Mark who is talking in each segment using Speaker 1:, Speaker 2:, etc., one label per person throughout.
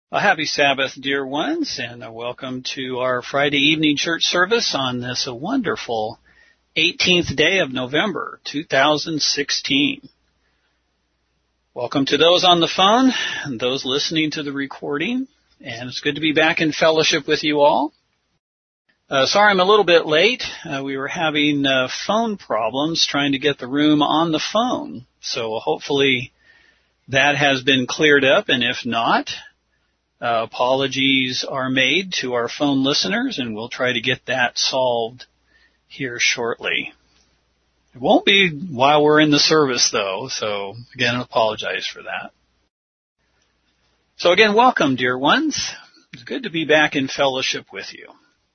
Speaker 1: A happy Sabbath, dear ones, and welcome to our Friday evening church service on this wonderful 18th day of November, 2016. Welcome to those on the phone and those listening to the recording, and it's good to be back in fellowship with you all. Sorry I'm a little bit late. We were having phone problems trying to get the room on the phone, so hopefully that has been cleared up, and if not, apologies are made to our phone listeners, and we'll try to get that solved here shortly. It won't be while we're in the service, though, so again, I apologize for that. So again, welcome, dear ones. It's good to be back in fellowship with you.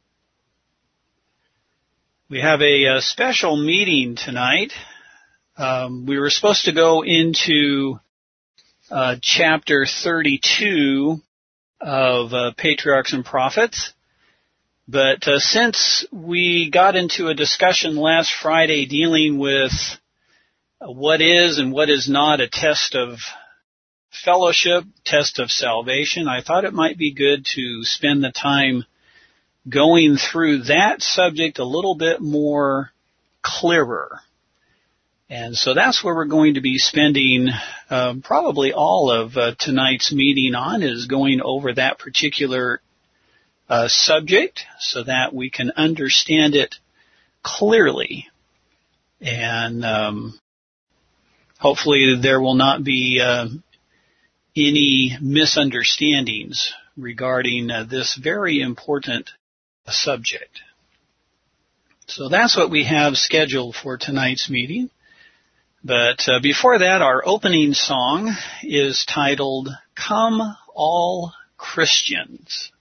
Speaker 1: We have a special meeting tonight. We were supposed to go into chapter 32 of Patriarchs and Prophets. But since we got into a discussion last Friday dealing with what is and what is not a test of fellowship, test of salvation, I thought it might be good to spend the time going through that subject a little bit more clearer. And so that's where we're going to be spending probably all of tonight's meeting on, is going over that particular subject so that we can understand it clearly. And hopefully there will not be any misunderstandings regarding this very important subject. So that's what we have scheduled for tonight's meeting. But before that, our opening song is titled, Come All Christians.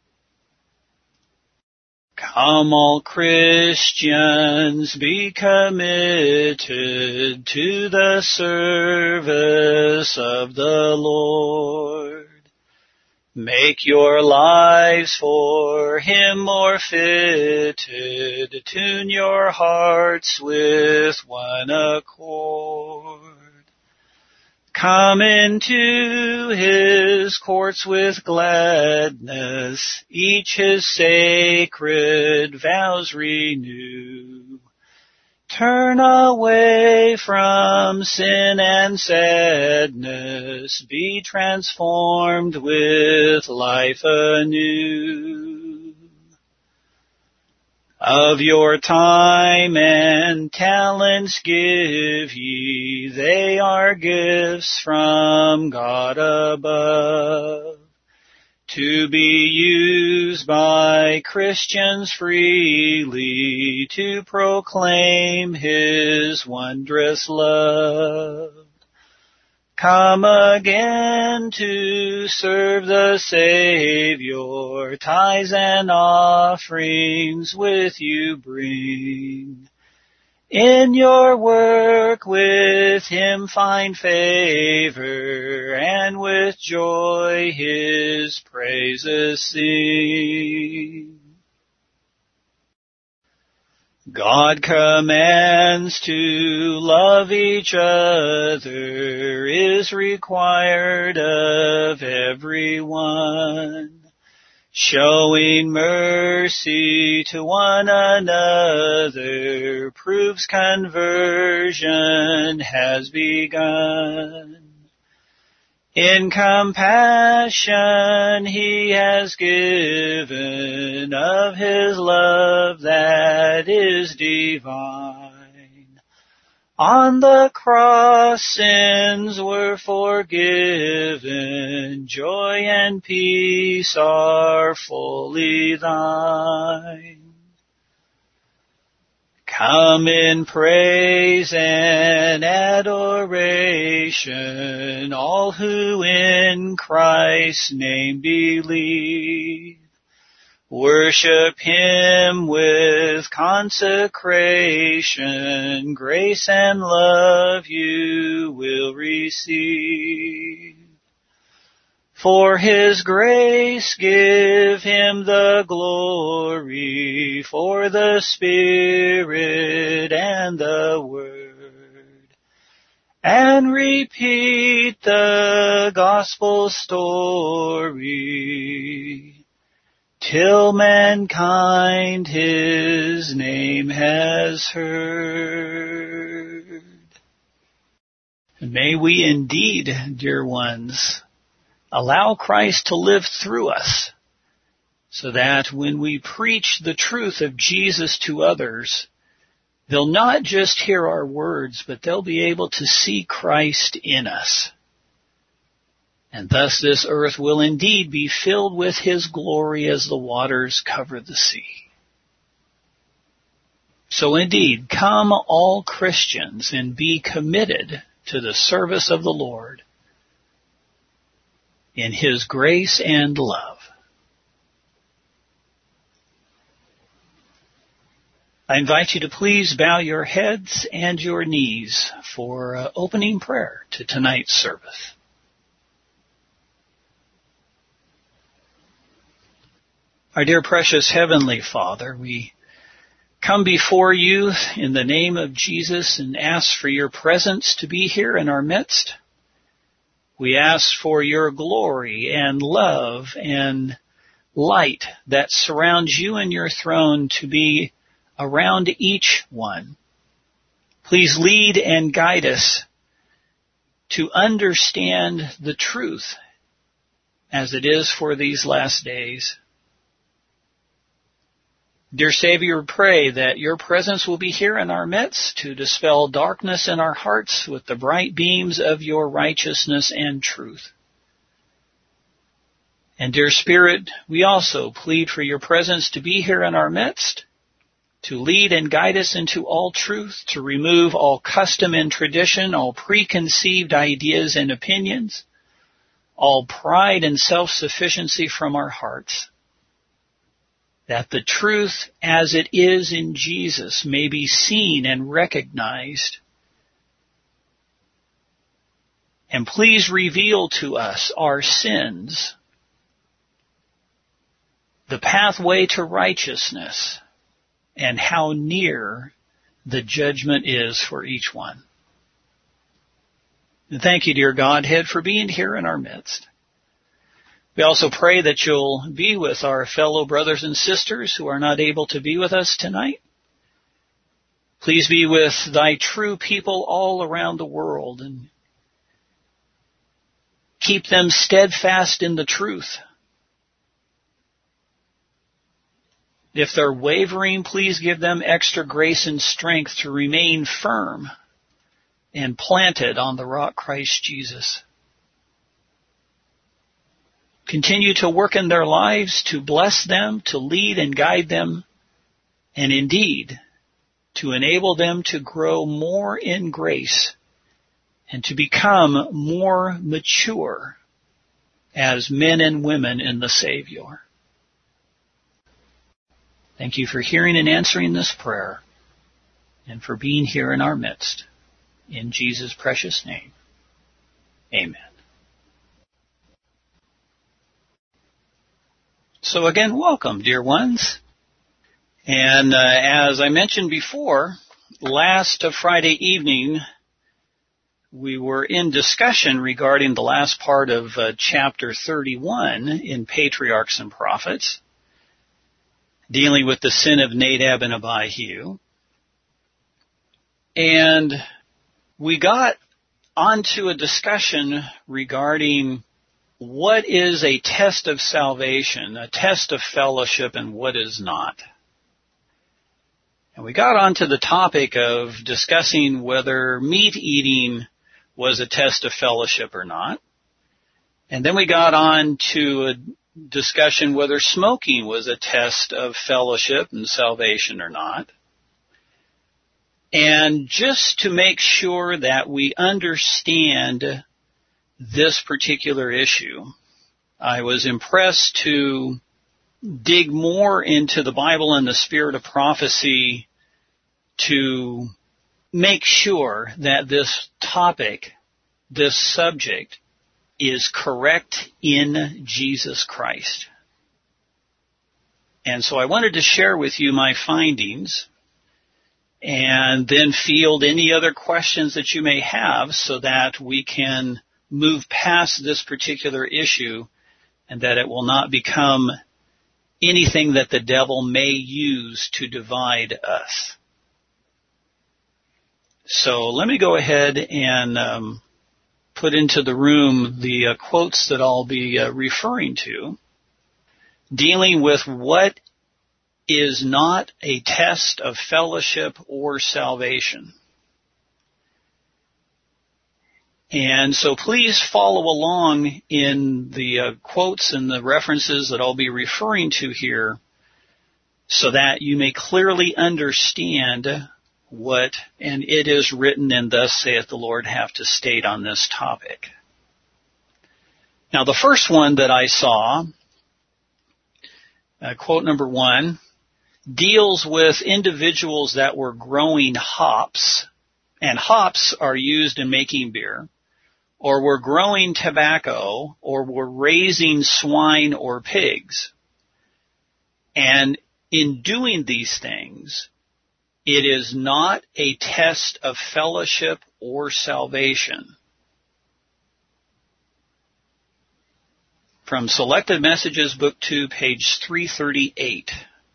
Speaker 1: Come all Christians, be committed to the service of the Lord. Make your lives for Him more fitted, tune your hearts with one accord. Come into His courts with gladness, each His sacred vows renew. Turn away from sin and sadness, be transformed with life anew. Of your time and talents give ye, they are gifts from God above, to be used by Christians freely to proclaim His wondrous love. Come again to serve the Savior, tithes and offerings with you bring. In your work with Him find favor, and with joy His praises sing. God commands to love each other, is required of everyone. Showing mercy to one another proves conversion has begun. In compassion He has given of His love that is divine. On the cross sins were forgiven, joy and peace are fully thine. Come in praise and adoration, all who in Christ's name believe. Worship Him with consecration, grace and love you will receive. For His grace give Him the glory, for the Spirit and the Word. and repeat the gospel story till mankind his name has heard. And may we indeed, dear ones, allow Christ to live through us, so that when we preach the truth of Jesus to others, they'll not just hear our words, but they'll be able to see Christ in us. And thus this earth will indeed be filled with his glory as the waters cover the sea. So indeed, come all Christians and be committed to the service of the Lord in his grace and love. I invite you to please bow your heads and your knees for opening prayer to tonight's service. Our dear precious Heavenly Father, we come before you in the name of Jesus and ask for your presence to be here in our midst. We ask for your glory and love and light that surrounds you and your throne to be around each one. Please lead and guide us to understand the truth as it is for these last days. Dear Savior, pray that your presence will be here in our midst to dispel darkness in our hearts with the bright beams of your righteousness and truth. And dear Spirit, we also plead for your presence to be here in our midst, to lead and guide us into all truth, to remove all custom and tradition, all preconceived ideas and opinions, all pride and self-sufficiency from our hearts, that the truth as it is in Jesus may be seen and recognized. And please reveal to us our sins, the pathway to righteousness, and how near the judgment is for each one. And thank you, dear Godhead, for being here in our midst. We also pray that you'll be with our fellow brothers and sisters who are not able to be with us tonight. Please be with thy true people all around the world and keep them steadfast in the truth. If they're wavering, please give them extra grace and strength to remain firm and planted on the rock Christ Jesus. Continue to work in their lives, to bless them, to lead and guide them, and indeed, to enable them to grow more in grace and to become more mature as men and women in the Savior. Thank you for hearing and answering this prayer and for being here in our midst. In Jesus' precious name, amen. So again, welcome, dear ones. And as I mentioned before, last Friday evening, we were in discussion regarding the last part of chapter 31 in Patriarchs and Prophets, dealing with the sin of Nadab and Abihu. And we got onto a discussion regarding what is a test of salvation, a test of fellowship, and what is not. And we got onto the topic of discussing whether meat eating was a test of fellowship or not. And then we got on to a discussion whether smoking was a test of fellowship and salvation or not. And just to make sure that we understand this particular issue, I was impressed to dig more into the Bible and the spirit of prophecy to make sure that this topic, this subject, is correct in Jesus Christ. And so I wanted to share with you my findings. and then field any other questions that you may have so that we can move past this particular issue and that it will not become anything that the devil may use to divide us. So let me go ahead and put into the room the quotes that I'll be referring to, dealing with what is not a test of fellowship or salvation. And so please follow along in the quotes and the references that I'll be referring to here so that you may clearly understand what and it is written and thus saith the Lord have to state on this topic. Now the first one that I saw, quote number 1, deals with individuals that were growing hops, and hops are used in making beer, or were growing tobacco, or were raising swine or pigs. And in doing these things, it is not a test of fellowship or salvation. From Selected Messages, Book 2, page 338.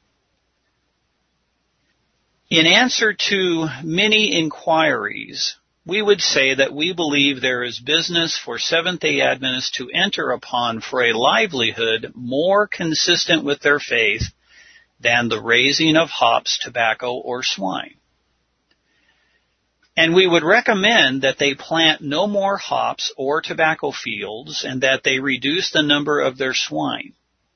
Speaker 1: In answer to many inquiries, we would say that we believe there is business for Seventh-day Adventists to enter upon for a livelihood more consistent with their faith than the raising of hops, tobacco, or swine. And we would recommend that they plant no more hops or tobacco fields and that they reduce the number of their swine.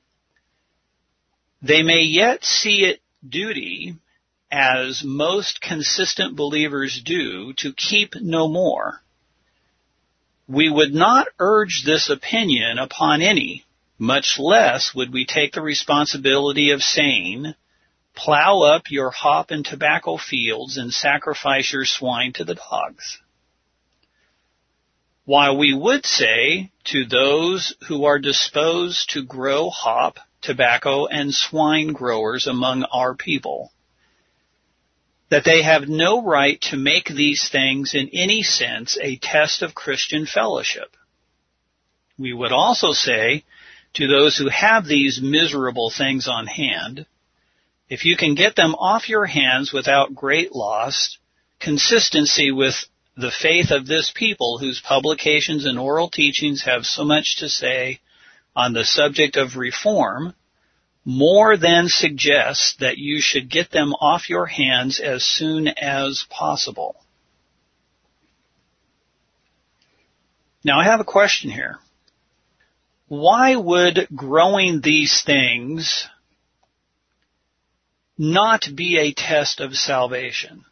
Speaker 1: They may yet see it duty, as most consistent believers do, to keep no more. We would not urge this opinion upon any, much less would we take the responsibility of saying, plow up your hop and tobacco fields and sacrifice your swine to the dogs. While we would say to those who are disposed to grow hop, tobacco, and swine growers among our people, that they have no right to make these things in any sense a test of Christian fellowship. We would also say to those who have these miserable things on hand, if you can get them off your hands without great loss, consistency with the faith of this people whose publications and oral teachings have so much to say on the subject of reform, more than suggests that you should get them off your hands as soon as possible. Now I have a question here. Why would growing these things not be a test of salvation?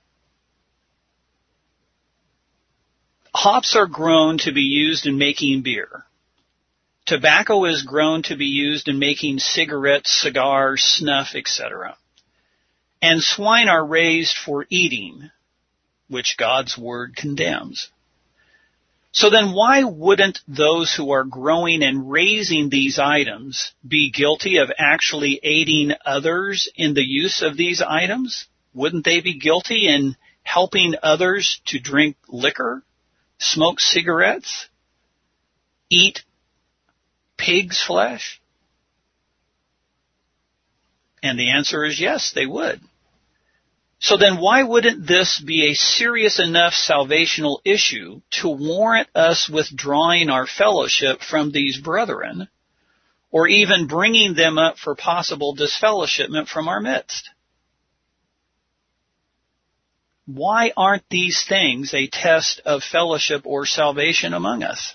Speaker 1: Hops are grown to be used in making beer. Tobacco is grown to be used in making cigarettes, cigars, snuff, etc. And swine are raised for eating, which God's Word condemns. So then why wouldn't those who are growing and raising these items be guilty of actually aiding others in the use of these items? Wouldn't they be guilty in helping others to drink liquor, smoke cigarettes, eat pig's flesh? And the answer is yes, they would. So then why wouldn't this be a serious enough salvational issue to warrant us withdrawing our fellowship from these brethren, or even bringing them up for possible disfellowshipment from our midst? Why aren't these things a test of fellowship or salvation among us?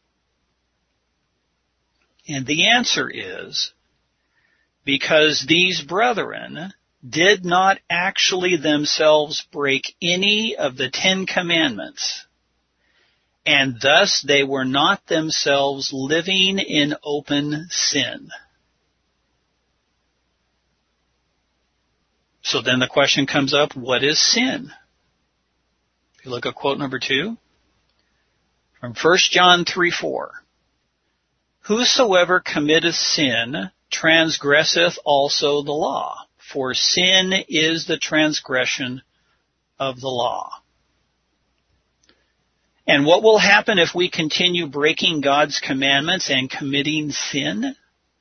Speaker 1: And the answer is, because these brethren did not actually themselves break any of the 10 Commandments, and thus they were not themselves living in open sin. So then the question comes up, what is sin? If you look at quote number 2, from 1 John 3:4. Whosoever committeth sin transgresseth also the law, for sin is the transgression of the law. And what will happen if we continue breaking God's commandments and committing sin?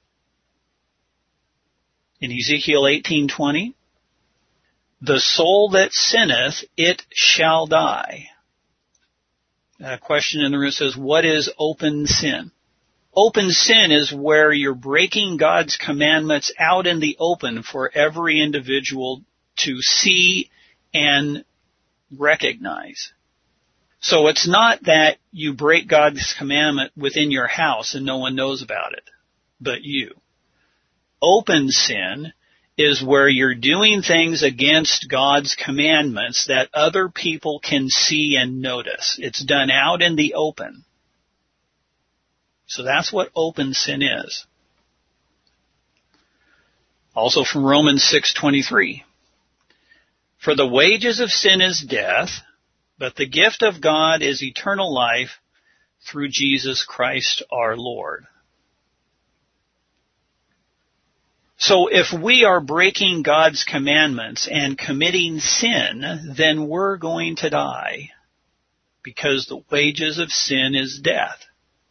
Speaker 1: In Ezekiel 18:20, the soul that sinneth, it shall die. A question in the room says, what is open sin? Open sin is where you're breaking God's commandments out in the open for every individual to see and recognize. So it's not that you break God's commandment within your house and no one knows about it, but you. Open sin is where you're doing things against God's commandments that other people can see and notice. It's done out in the open. So that's what open sin is. Also from Romans 6:23. For the wages of sin is death, but the gift of God is eternal life through Jesus Christ our Lord. So if we are breaking God's commandments and committing sin, then we're going to die, because the wages of sin is death.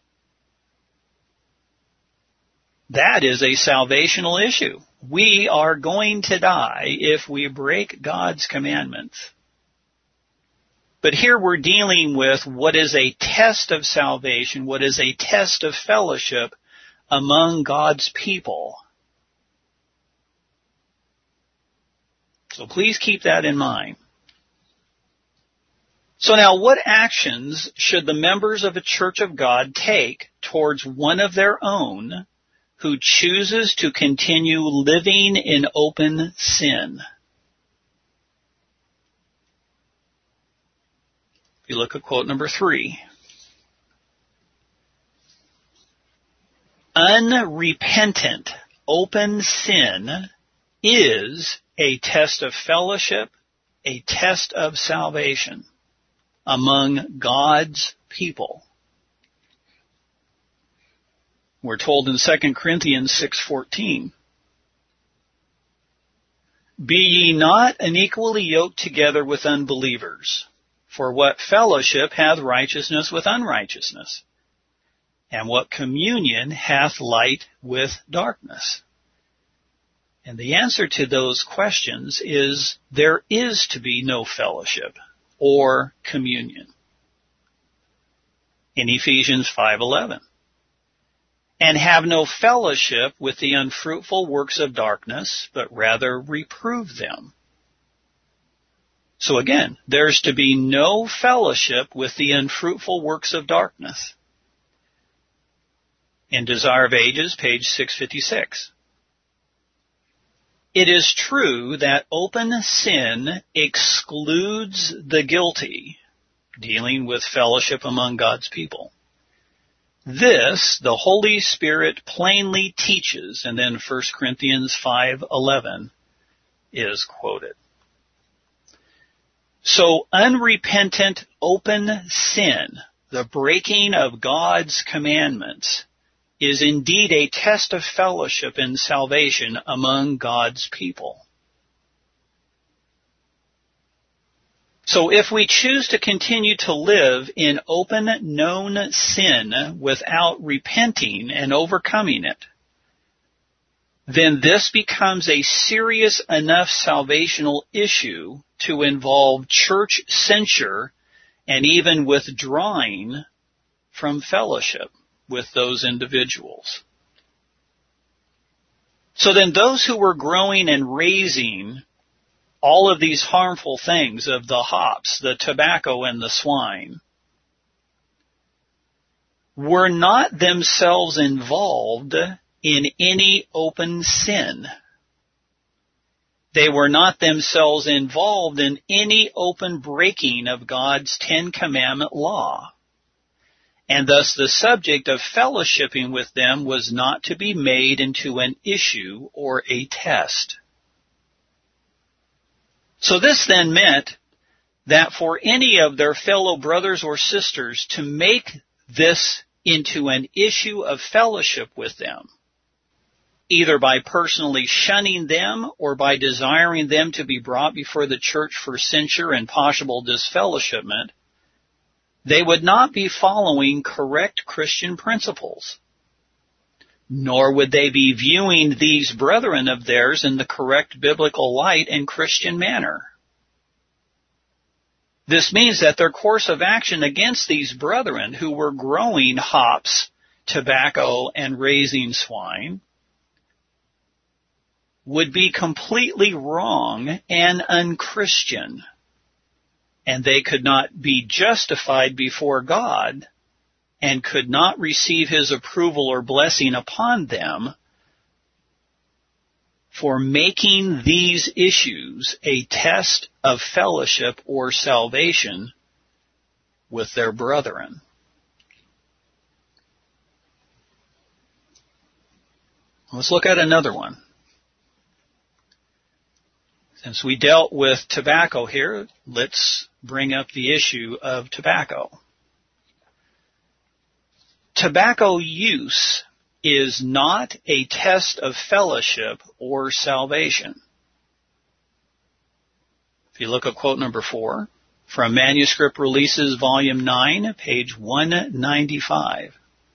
Speaker 1: That is a salvational issue. We are going to die if we break God's commandments. But here we're dealing with what is a test of salvation, what is a test of fellowship among God's people. So please keep that in mind. So now, what actions should the members of a church of God take towards one of their own who chooses to continue living in open sin? If you look at quote number 3. Unrepentant open sin is a test of fellowship, a test of salvation among God's people. We're told in 2 Corinthians 6:14, be ye not unequally yoked together with unbelievers, for what fellowship hath righteousness with unrighteousness? And what communion hath light with darkness? And the answer to those questions is there is to be no fellowship or communion. In Ephesians 5:11. And have no fellowship with the unfruitful works of darkness, but rather reprove them. So again, there's to be no fellowship with the unfruitful works of darkness. In Desire of Ages, page 656. It is true that open sin excludes the guilty, dealing with fellowship among God's people. This, the Holy Spirit plainly teaches, and then 1 Corinthians 5:11 is quoted. So unrepentant open sin, the breaking of God's commandments, is indeed a test of fellowship and salvation among God's people. So if we choose to continue to live in open, known sin without repenting and overcoming it, then this becomes a serious enough salvational issue to involve church censure and even withdrawing from fellowship with those individuals. So then those who were growing and raising all of these harmful things of the hops, the tobacco, and the swine were not themselves involved in any open sin. They were not themselves involved in any open breaking of God's 10 Commandment law. And thus the subject of fellowshipping with them was not to be made into an issue or a test. So this then meant that for any of their fellow brothers or sisters to make this into an issue of fellowship with them, either by personally shunning them or by desiring them to be brought before the church for censure and possible disfellowshipment, they would not be following correct Christian principles, nor would they be viewing these brethren of theirs in the correct biblical light and Christian manner. This means that their course of action against these brethren who were growing hops, tobacco, and raising swine would be completely wrong and unchristian, and they could not be justified before God and could not receive His approval or blessing upon them for making these issues a test of fellowship or salvation with their brethren. Let's look at another one. Since we dealt with tobacco here, let's bring up the issue of tobacco. Tobacco use is not a test of fellowship or salvation. If you look at quote number 4 from Manuscript Releases, Volume 9, page 195.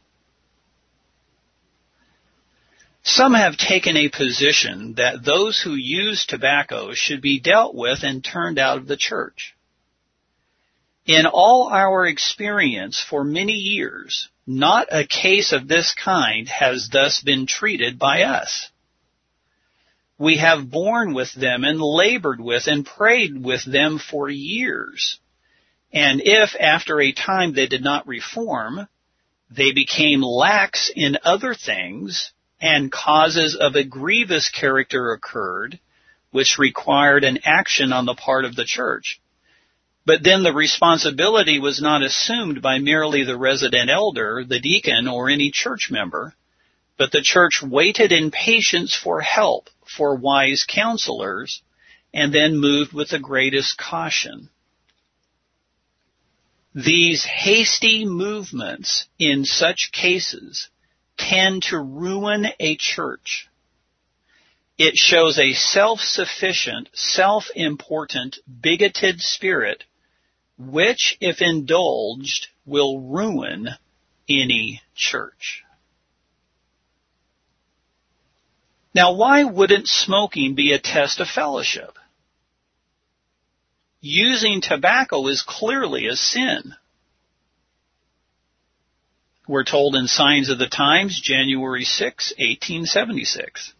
Speaker 1: Some have taken a position that those who use tobacco should be dealt with and turned out of the church. In all our experience for many years, not a case of this kind has thus been treated by us. We have borne with them and labored with and prayed with them for years. And if after a time they did not reform, they became lax in other things, and causes of a grievous character occurred, which required an action on the part of the church. But then the responsibility was not assumed by merely the resident elder, the deacon, or any church member, but the church waited in patience for help, for wise counselors, and then moved with the greatest caution. These hasty movements in such cases tend to ruin a church. It shows a self-sufficient, self-important, bigoted spirit, which, if indulged, will ruin any church. Now, why wouldn't smoking be a test of fellowship? Using tobacco is clearly a sin. We're told in Signs of the Times, January 6, 1876.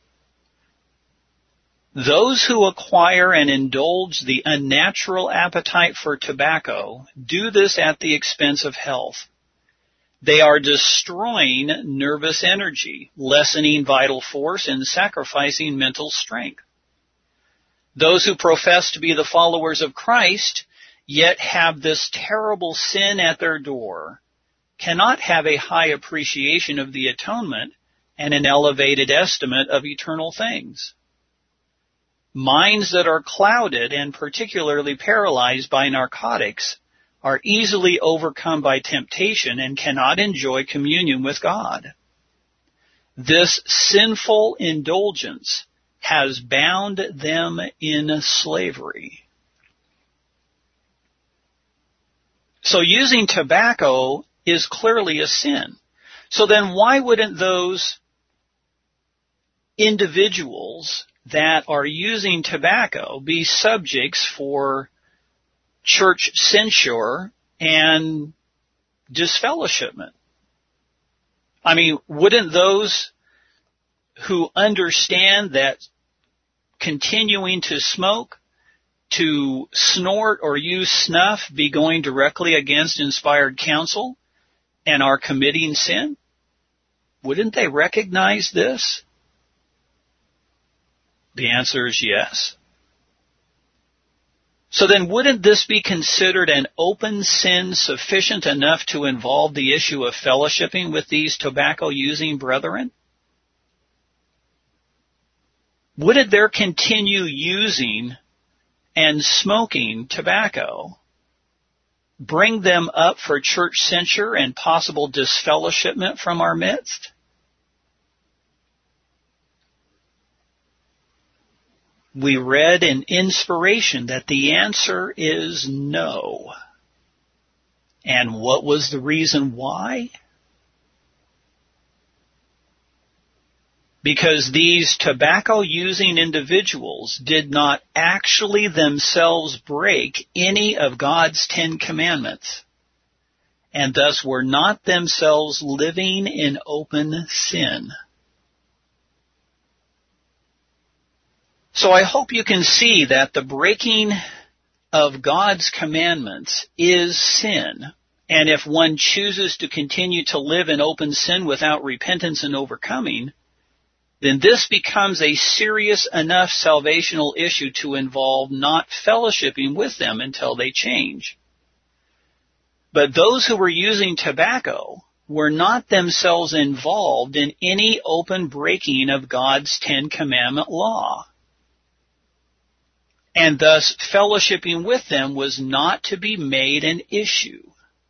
Speaker 1: Those who acquire and indulge the unnatural appetite for tobacco do this at the expense of health. They are destroying nervous energy, lessening vital force, and sacrificing mental strength. Those who profess to be the followers of Christ, yet have this terrible sin at their door, cannot have a high appreciation of the atonement and an elevated estimate of eternal things. Minds that are clouded and particularly paralyzed by narcotics are easily overcome by temptation and cannot enjoy communion with God. This sinful indulgence has bound them in slavery. So using tobacco is clearly a sin. So then why wouldn't those individuals that are using tobacco be subjects for church censure and disfellowshipment? I mean, wouldn't those who understand that continuing to smoke, to snort or use snuff be going directly against inspired counsel and are committing sin? Wouldn't they recognize this? The answer is yes. So then wouldn't this be considered an open sin sufficient enough to involve the issue of fellowshipping with these tobacco-using brethren? Wouldn't their continue using and smoking tobacco bring them up for church censure and possible disfellowshipment from our midst? We read in inspiration that the answer is no. And what was the reason why? Because these tobacco-using individuals did not actually themselves break any of God's 10 Commandments, and thus were not themselves living in open sin. So I hope you can see that the breaking of God's commandments is sin, and if one chooses to continue to live in open sin without repentance and overcoming, then this becomes a serious enough salvational issue to involve not fellowshipping with them until they change. But those who were using tobacco were not themselves involved in any open breaking of God's 10 Commandment law. And thus fellowshipping with them was not to be made an issue.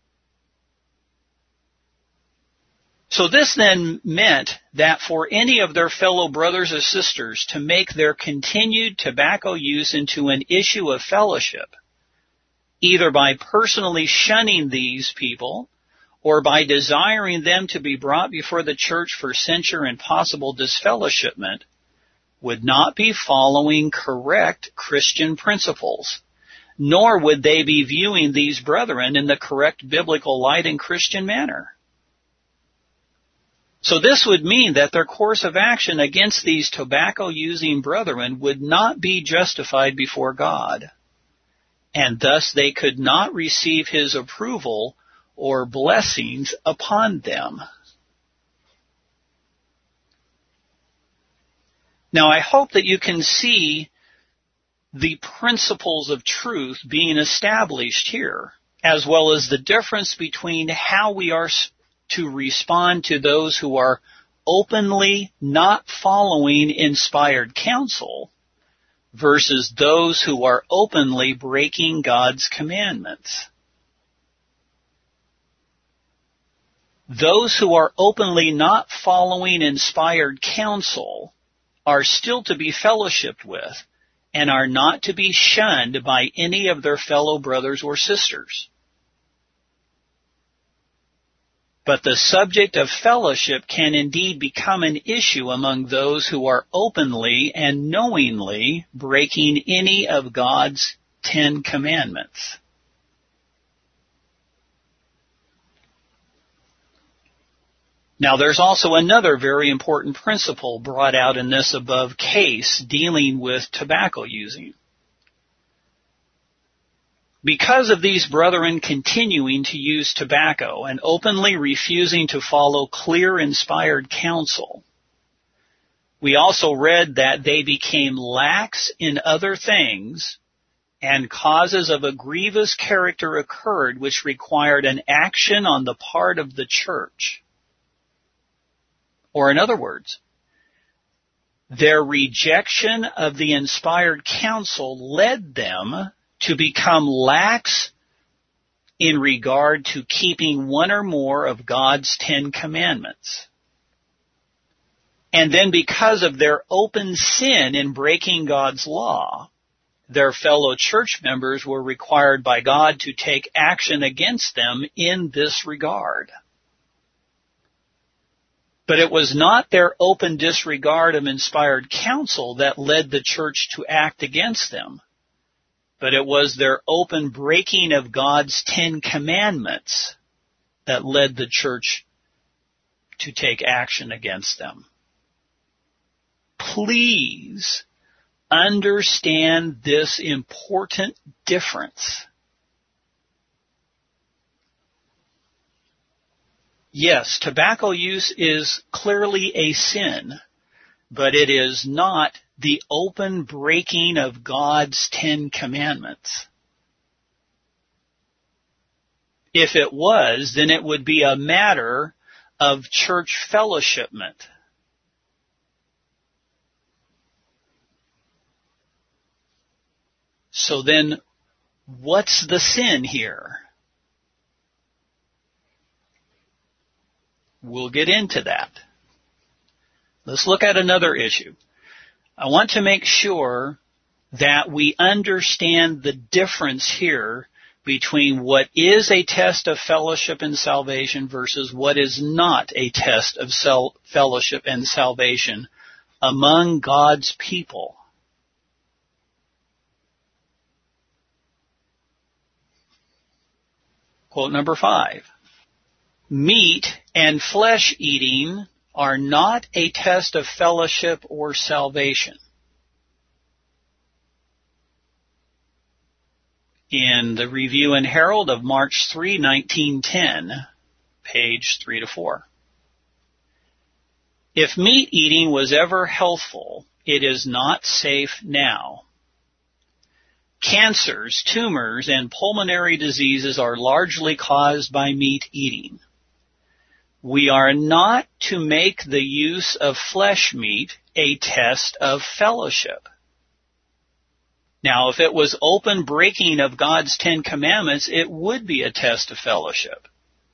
Speaker 1: So this then meant that for any of their fellow brothers or sisters to make their continued tobacco use into an issue of fellowship, either by personally shunning these people or by desiring them to be brought before the church for censure and possible disfellowshipment, would not be following correct Christian principles, nor would they be viewing these brethren in the correct biblical light and Christian manner. So this would mean that their course of action against these tobacco-using brethren would not be justified before God, and thus they could not receive His approval or blessings upon them. Now I hope that you can see the principles of truth being established here, as well as the difference between how we are to respond to those who are openly not following inspired counsel versus those who are openly breaking God's commandments. Those who are openly not following inspired counsel are still to be fellowshipped with and are not to be shunned by any of their fellow brothers or sisters. But the subject of fellowship can indeed become an issue among those who are openly and knowingly breaking any of God's 10 Commandments. Now there's also another very important principle brought out in this above case dealing with tobacco using. Because of these brethren continuing to use tobacco and openly refusing to follow clear inspired counsel, we also read that they became lax in other things and causes of a grievous character occurred which required an action on the part of the church. Or in other words, their rejection of the inspired counsel led them to become lax in regard to keeping one or more of God's 10 Commandments. And then because of their open sin in breaking God's law, their fellow church members were required by God to take action against them in this regard. But it was not their open disregard of inspired counsel that led the church to act against them, but it was their open breaking of God's 10 Commandments that led the church to take action against them. Please understand this important difference. Yes, tobacco use is clearly a sin, but it is not the open breaking of God's 10 Commandments. If it was, then it would be a matter of church fellowshipment. So then, what's the sin here? We'll get into that. Let's look at another issue. I want to make sure that we understand the difference here between what is a test of fellowship and salvation versus what is not a test of fellowship and salvation among God's people. Quote number 5. Meat and flesh eating are not a test of fellowship or salvation. In the Review and Herald of March 3, 1910, page 3 to 4. If meat eating was ever healthful, it is not safe now. Cancers, tumors, and pulmonary diseases are largely caused by meat eating. We are not to make the use of flesh meat a test of fellowship. Now, if it was open breaking of God's 10 Commandments, it would be a test of fellowship.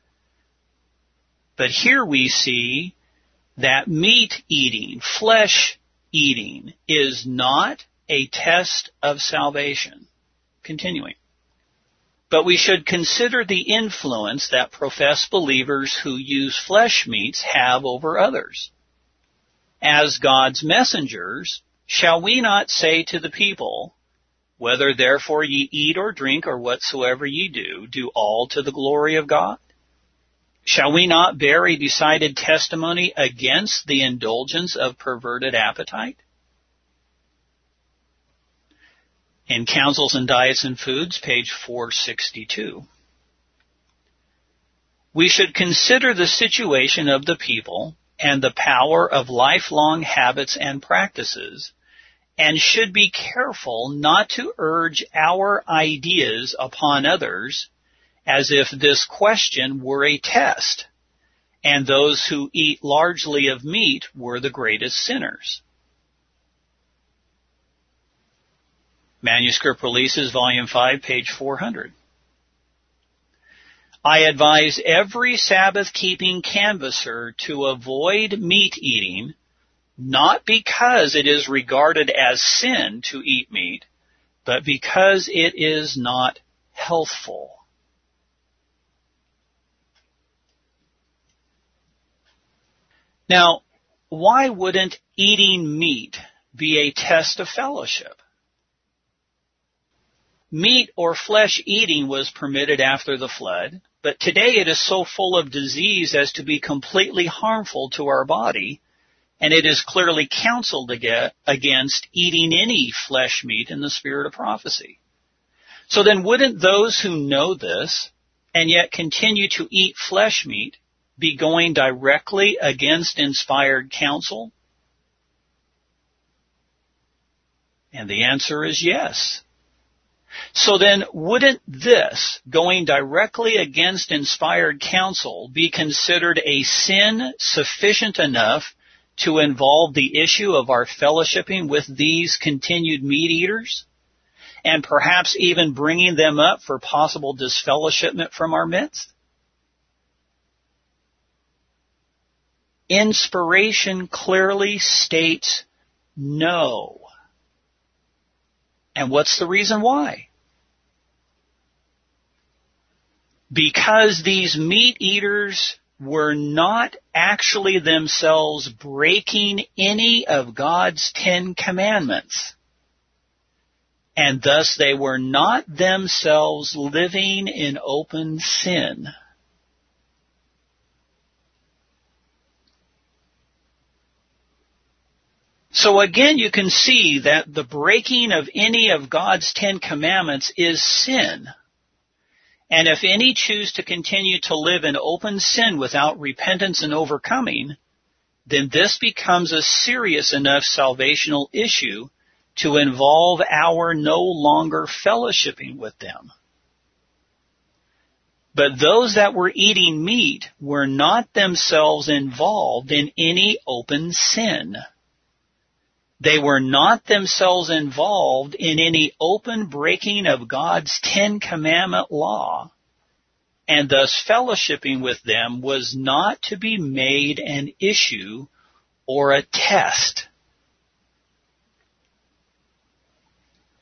Speaker 1: But here we see that meat eating, flesh eating, is not a test of salvation. Continuing. But we should consider the influence that professed believers who use flesh meats have over others. As God's messengers, shall we not say to the people, whether therefore ye eat or drink or whatsoever ye do all to the glory of God? Shall we not bear a decided testimony against the indulgence of perverted appetite? In Counsels and Diets and Foods, page 462. We should consider the situation of the people and the power of lifelong habits and practices, and should be careful not to urge our ideas upon others as if this question were a test, and those who eat largely of meat were the greatest sinners. Manuscript Releases, Volume 5, page 400. I advise every Sabbath-keeping canvasser to avoid meat eating, not because it is regarded as sin to eat meat, but because it is not healthful. Now, why wouldn't eating meat be a test of fellowship? Meat or flesh eating was permitted after the flood, but today it is so full of disease as to be completely harmful to our body, and it is clearly counseled against eating any flesh meat in the spirit of prophecy. So then wouldn't those who know this and yet continue to eat flesh meat be going directly against inspired counsel? And the answer is yes. So then, wouldn't this, going directly against inspired counsel, be considered a sin sufficient enough to involve the issue of our fellowshipping with these continued meat eaters, and perhaps even bringing them up for possible disfellowshipment from our midst? Inspiration clearly states no. And what's the reason why? Because these meat eaters were not actually themselves breaking any of God's 10 Commandments. And thus they were not themselves living in open sin. So again, you can see that the breaking of any of God's 10 Commandments is sin. And if any choose to continue to live in open sin without repentance and overcoming, then this becomes a serious enough salvational issue to involve our no longer fellowshipping with them. But those that were eating meat were not themselves involved in any open sin. They were not themselves involved in any open breaking of God's 10 Commandment law, and thus fellowshipping with them was not to be made an issue or a test.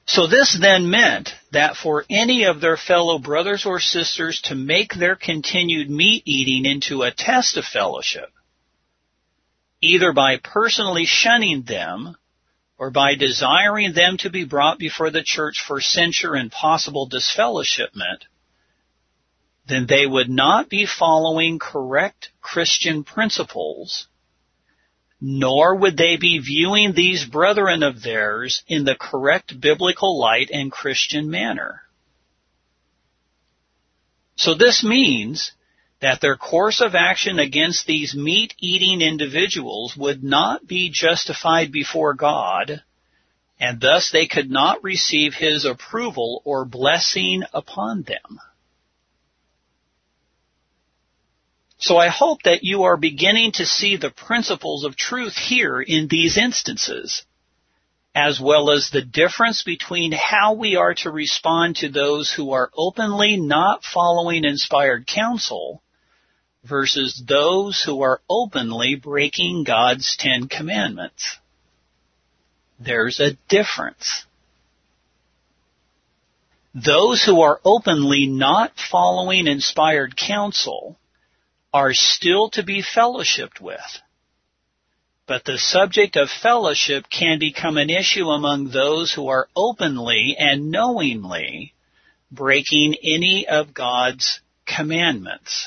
Speaker 1: So this then meant that for any of their fellow brothers or sisters to make their continued meat eating into a test of fellowship, either by personally shunning them or by desiring them to be brought before the church for censure and possible disfellowshipment, then they would not be following correct Christian principles, nor would they be viewing these brethren of theirs in the correct biblical light and Christian manner. So this means that their course of action against these meat-eating individuals would not be justified before God, and thus they could not receive His approval or blessing upon them. So I hope that you are beginning to see the principles of truth here in these instances, as well as the difference between how we are to respond to those who are openly not following inspired counsel versus those who are openly breaking God's 10 Commandments. There's a difference. Those who are openly not following inspired counsel are still to be fellowshipped with. But the subject of fellowship can become an issue among those who are openly and knowingly breaking any of God's commandments.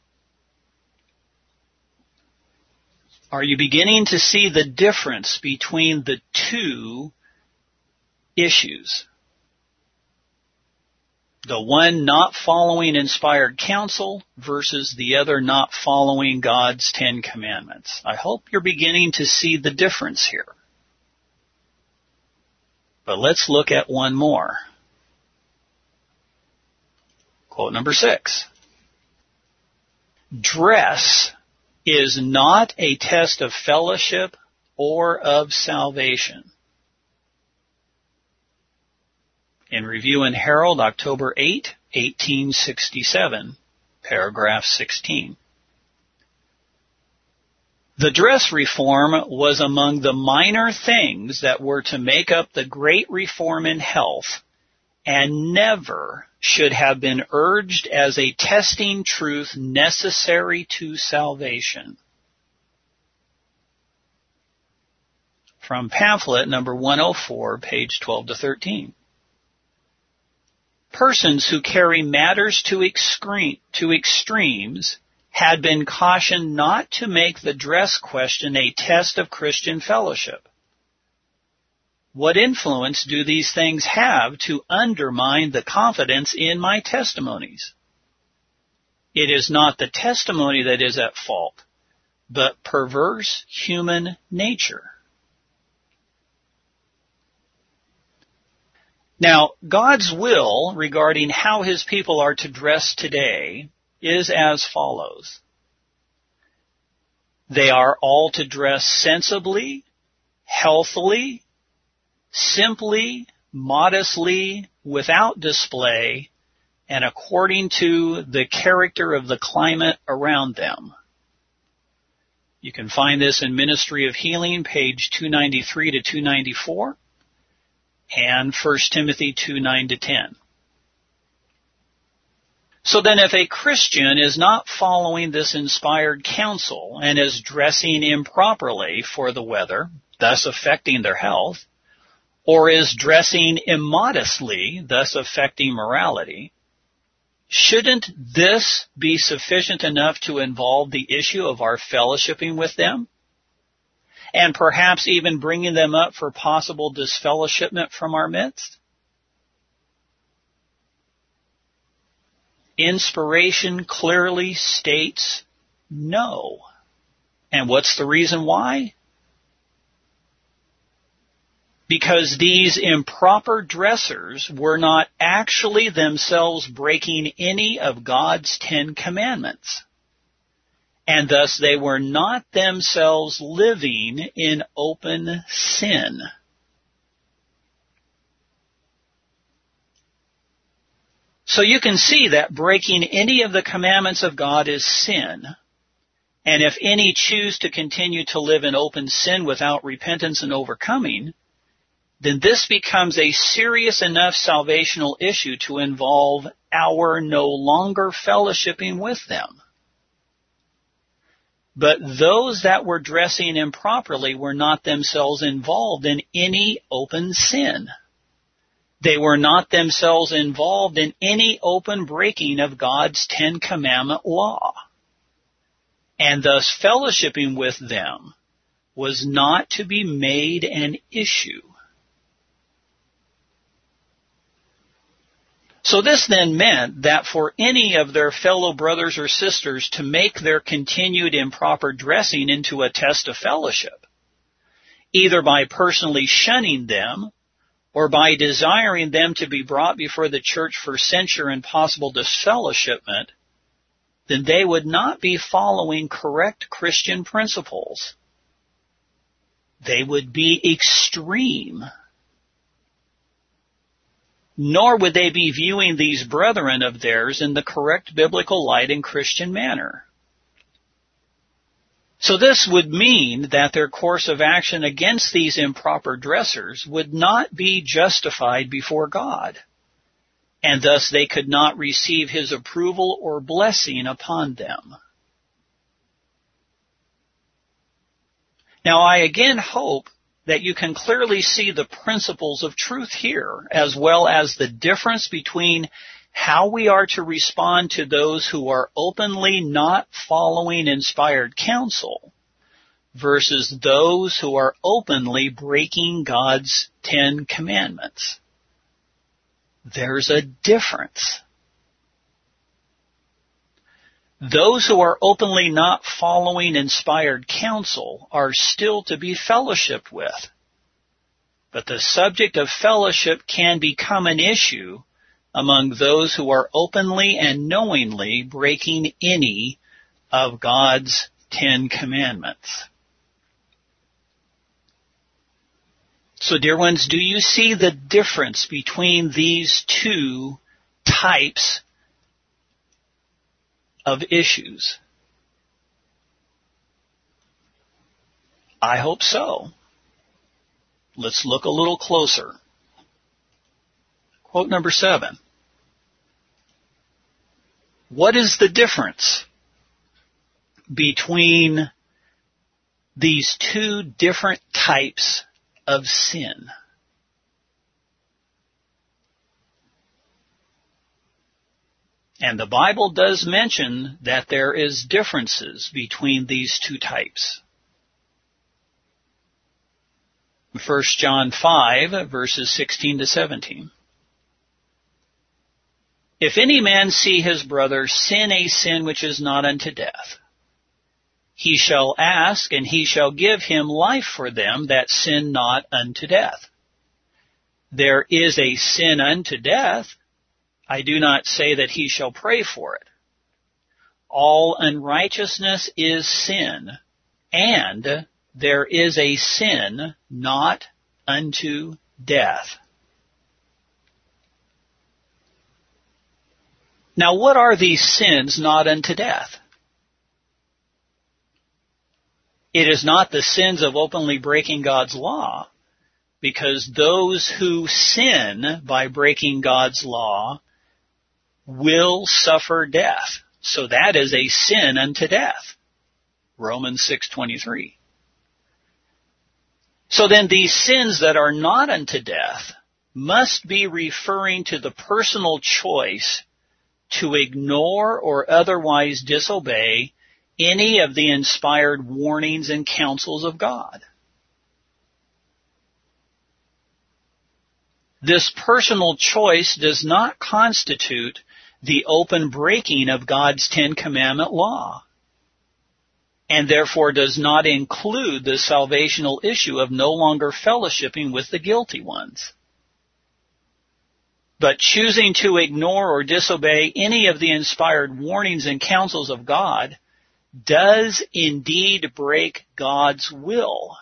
Speaker 1: Are you beginning to see the difference between the two issues? The one not following inspired counsel versus the other not following God's 10 Commandments. I hope you're beginning to see the difference here. But let's look at one more. Quote number 6. Dress is not a test of fellowship or of salvation. In Review and Herald, October 8, 1867, paragraph 16. The dress reform was among the minor things that were to make up the great reform in health, and never should have been urged as a testing truth necessary to salvation. From pamphlet number 104, page 12 to 13. Persons who carry matters to extremes had been cautioned not to make the dress question a test of Christian fellowship. What influence do these things have to undermine the confidence in my testimonies? It is not the testimony that is at fault, but perverse human nature. Now, God's will regarding how His people are to dress today is as follows. They are all to dress sensibly, healthily, simply, modestly, without display, and according to the character of the climate around them. You can find this in Ministry of Healing, page 293 to 294. And 1 Timothy 2, 9 to 10. So then if a Christian is not following this inspired counsel and is dressing improperly for the weather, thus affecting their health, or is dressing immodestly, thus affecting morality, shouldn't this be sufficient enough to involve the issue of our fellowshipping with them? And perhaps even bringing them up for possible disfellowshipment from our midst? Inspiration clearly states no. And what's the reason why? Because these improper dressers were not actually themselves breaking any of God's 10 Commandments. And thus they were not themselves living in open sin. So you can see that breaking any of the commandments of God is sin. And if any choose to continue to live in open sin without repentance and overcoming, then this becomes a serious enough salvational issue to involve our no longer fellowshipping with them. But those that were dressing improperly were not themselves involved in any open sin. They were not themselves involved in any open breaking of God's Ten Commandment law. And thus fellowshipping with them was not to be made an issue. So this then meant that for any of their fellow brothers or sisters to make their continued improper dressing into a test of fellowship, either by personally shunning them or by desiring them to be brought before the church for censure and possible disfellowshipment, then they would not be following correct Christian principles. They would be extreme. Nor would they be viewing these brethren of theirs in the correct biblical light and Christian manner. So this would mean that their course of action against these improper dressers would not be justified before God, and thus they could not receive His approval or blessing upon them. Now, I again hope that you can clearly see the principles of truth here, as well as the difference between how we are to respond to those who are openly not following inspired counsel versus those who are openly breaking God's 10 Commandments. There's a difference. Those who are openly not following inspired counsel are still to be fellowshipped with. But the subject of fellowship can become an issue among those who are openly and knowingly breaking any of God's 10 Commandments. So, dear ones, do you see the difference between these two types of issues? I hope so. Let's look a little closer. Quote number 7. What is the difference between these two different types of sin? And the Bible does mention that there is differences between these two types. 1 John 5, verses 16 to 17. If any man see his brother sin a sin which is not unto death, he shall ask, and he shall give him life for them that sin not unto death. There is a sin unto death. I do not say that he shall pray for it. All unrighteousness is sin, and there is a sin not unto death. Now, what are these sins not unto death? It is not the sins of openly breaking God's law, because those who sin by breaking God's law will suffer death. So that is a sin unto death. Romans 6:23. So then these sins that are not unto death must be referring to the personal choice to ignore or otherwise disobey any of the inspired warnings and counsels of God. This personal choice does not constitute the open breaking of God's 10 Commandment law, and therefore does not include the salvational issue of no longer fellowshipping with the guilty ones. But choosing to ignore or disobey any of the inspired warnings and counsels of God does indeed break God's will,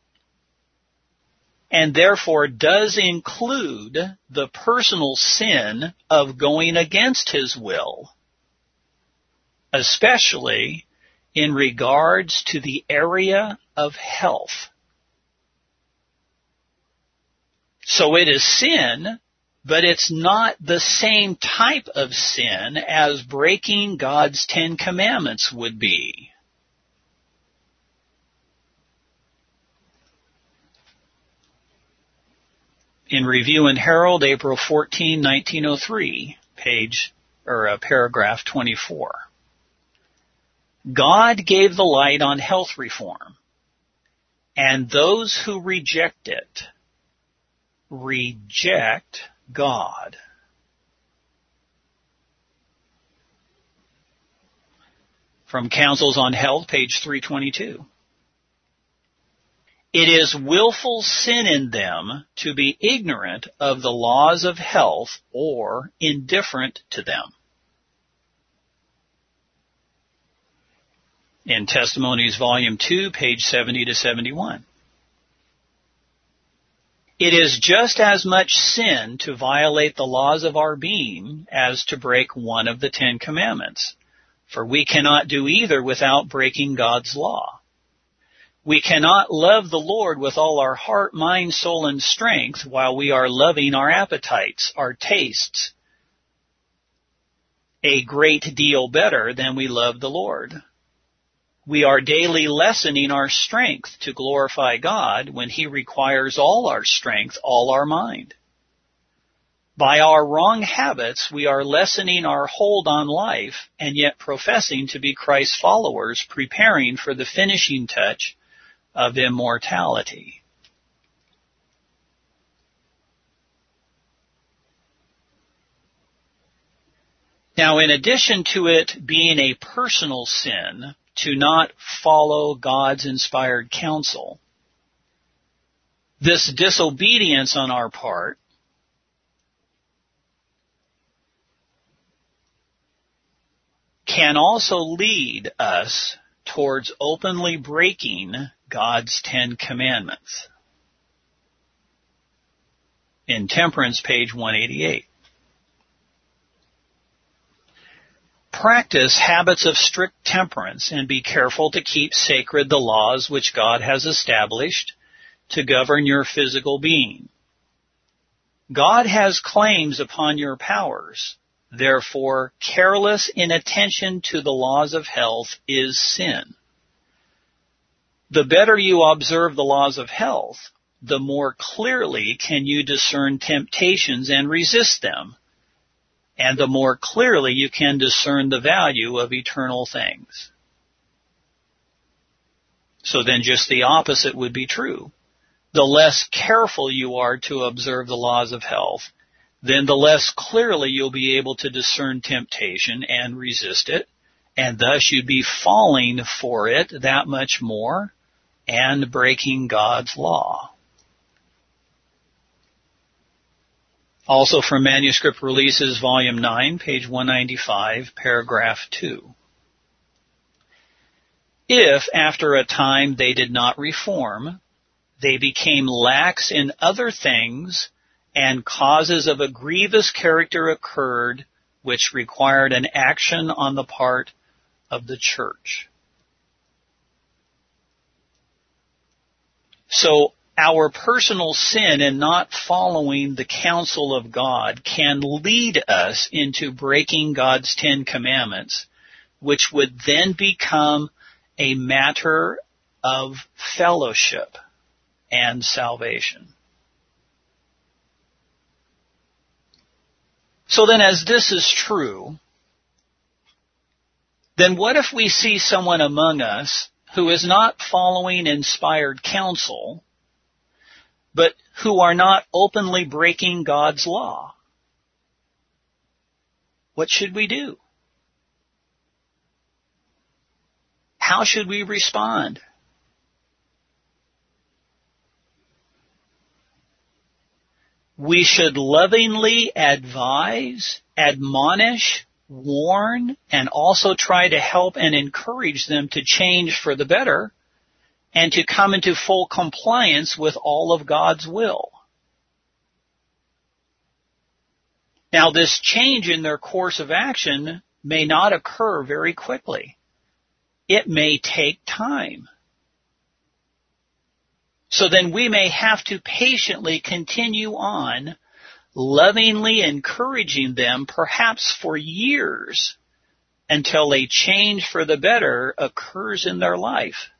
Speaker 1: and therefore does include the personal sin of going against His will, especially in regards to the area of health. So it is sin, but it's not the same type of sin as breaking God's 10 Commandments would be. In Review and Herald, April 14, 1903, paragraph 24. God gave the light on health reform, and those who reject it reject God. From Counsels on Health, page 322. It is willful sin in them to be ignorant of the laws of health or indifferent to them. In Testimonies, volume 2, page 70 to 71. It is just as much sin to violate the laws of our being as to break one of the 10 Commandments, for we cannot do either without breaking God's law. We cannot love the Lord with all our heart, mind, soul, and strength while we are loving our appetites, our tastes, a great deal better than we love the Lord. We are daily lessening our strength to glorify God when He requires all our strength, all our mind. By our wrong habits, we are lessening our hold on life and yet professing to be Christ's followers, preparing for the finishing touch of immortality. Now, in addition to it being a personal sin to not follow God's inspired counsel, this disobedience on our part can also lead us towards openly breaking God's 10 Commandments. In Temperance, page 188. Practice habits of strict temperance and be careful to keep sacred the laws which God has established to govern your physical being. God has claims upon your powers. Therefore, careless inattention to the laws of health is sin. The better you observe the laws of health, the more clearly can you discern temptations and resist them, and the more clearly you can discern the value of eternal things. So then just the opposite would be true. The less careful you are to observe the laws of health, then the less clearly you'll be able to discern temptation and resist it, and thus you'd be falling for it that much more and breaking God's law. Also from Manuscript Releases, volume 9, page 195, paragraph 2. If, after a time, they did not reform, they became lax in other things, and causes of a grievous character occurred, which required an action on the part of the church. So our personal sin in not following the counsel of God can lead us into breaking God's 10 Commandments, which would then become a matter of fellowship and salvation. So then, as this is true, then what if we see someone among us who is not following inspired counsel, but who are not openly breaking God's law? What should we do? How should we respond? We should lovingly advise, admonish, warn, and also try to help and encourage them to change for the better and to come into full compliance with all of God's will. Now, this change in their course of action may not occur very quickly. It may take time. So then we may have to patiently continue on, lovingly encouraging them, perhaps for years, until a change for the better occurs in their life.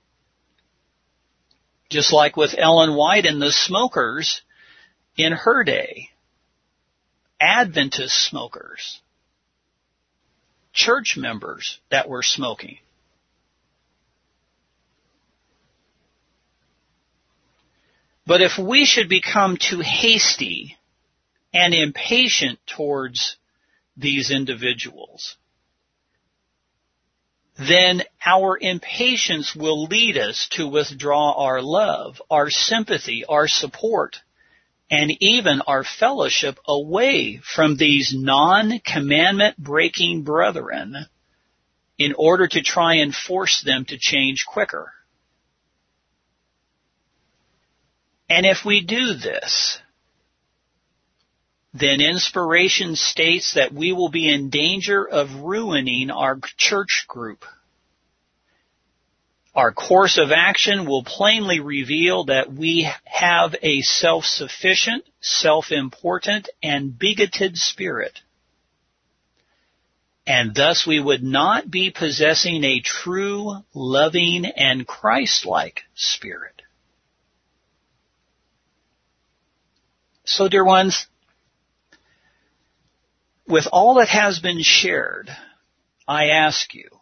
Speaker 1: Just like with Ellen White and the smokers in her day, Adventist smokers, church members that were smoking. But if we should become too hasty and impatient towards these individuals, then our impatience will lead us to withdraw our love, our sympathy, our support, and even our fellowship away from these non-commandment breaking brethren in order to try and force them to change quicker. And if we do this, then inspiration states that we will be in danger of ruining our church group. Our course of action will plainly reveal that we have a self-sufficient, self-important, and bigoted spirit. And thus we would not be possessing a true, loving, and Christ-like spirit. So, dear ones, with all that has been shared, I ask you,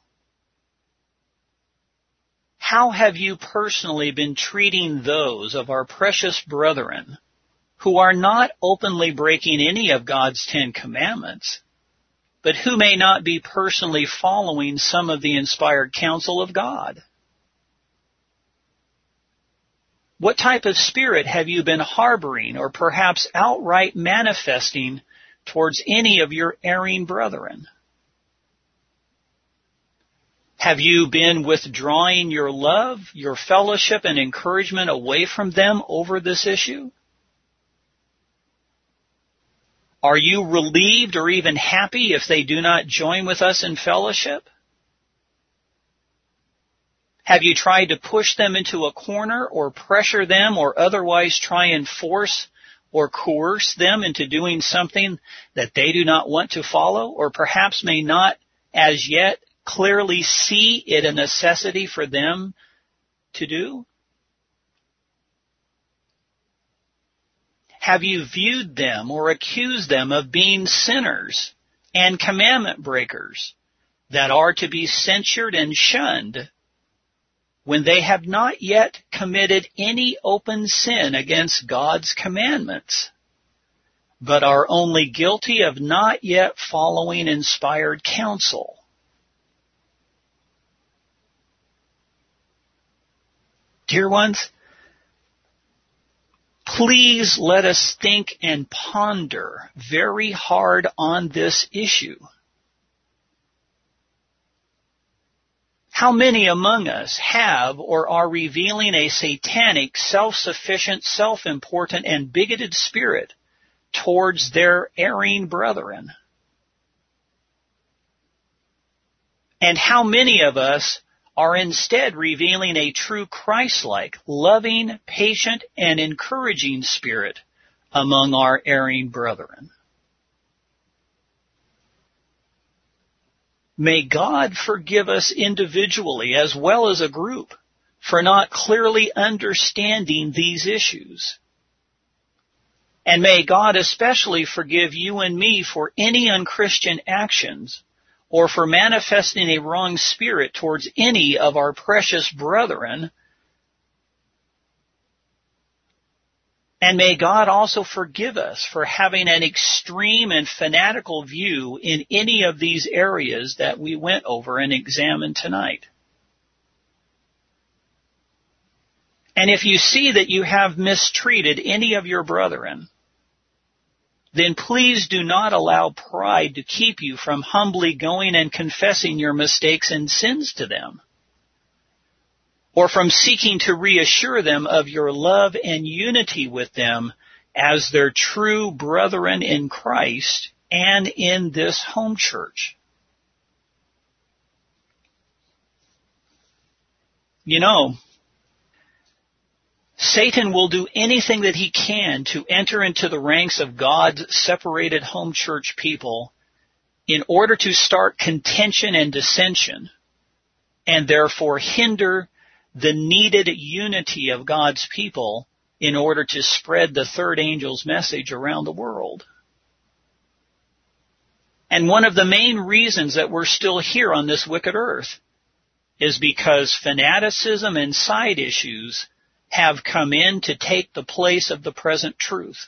Speaker 1: how have you personally been treating those of our precious brethren who are not openly breaking any of God's 10 Commandments, but who may not be personally following some of the inspired counsel of God? What type of spirit have you been harboring or perhaps outright manifesting towards any of your erring brethren? Have you been withdrawing your love, your fellowship, and encouragement away from them over this issue? Are you relieved or even happy if they do not join with us in fellowship? Have you tried to push them into a corner or pressure them or otherwise try and force or coerce them into doing something that they do not want to follow or perhaps may not as yet clearly see it a necessity for them to do? Have you viewed them or accused them of being sinners and commandment breakers that are to be censured and shunned when they have not yet committed any open sin against God's commandments, but are only guilty of not yet following inspired counsel? Dear ones, please let us think and ponder very hard on this issue. How many among us have or are revealing a satanic, self-sufficient, self-important, and bigoted spirit towards their erring brethren? And how many of us are instead revealing a true Christ-like, loving, patient, and encouraging spirit among our erring brethren? May God forgive us individually as well as a group for not clearly understanding these issues. And may God especially forgive you and me for any unchristian actions or for manifesting a wrong spirit towards any of our precious brethren. And may God also forgive us for having an extreme and fanatical view in any of these areas that we went over and examined tonight. And if you see that you have mistreated any of your brethren, then please do not allow pride to keep you from humbly going and confessing your mistakes and sins to them, or from seeking to reassure them of your love and unity with them as their true brethren in Christ and in this home church. You know, Satan will do anything that he can to enter into the ranks of God's separated home church people in order to start contention and dissension, and therefore hinder the needed unity of God's people in order to spread the third angel's message around the world. And one of the main reasons that we're still here on this wicked earth is because fanaticism and side issues have come in to take the place of the present truth.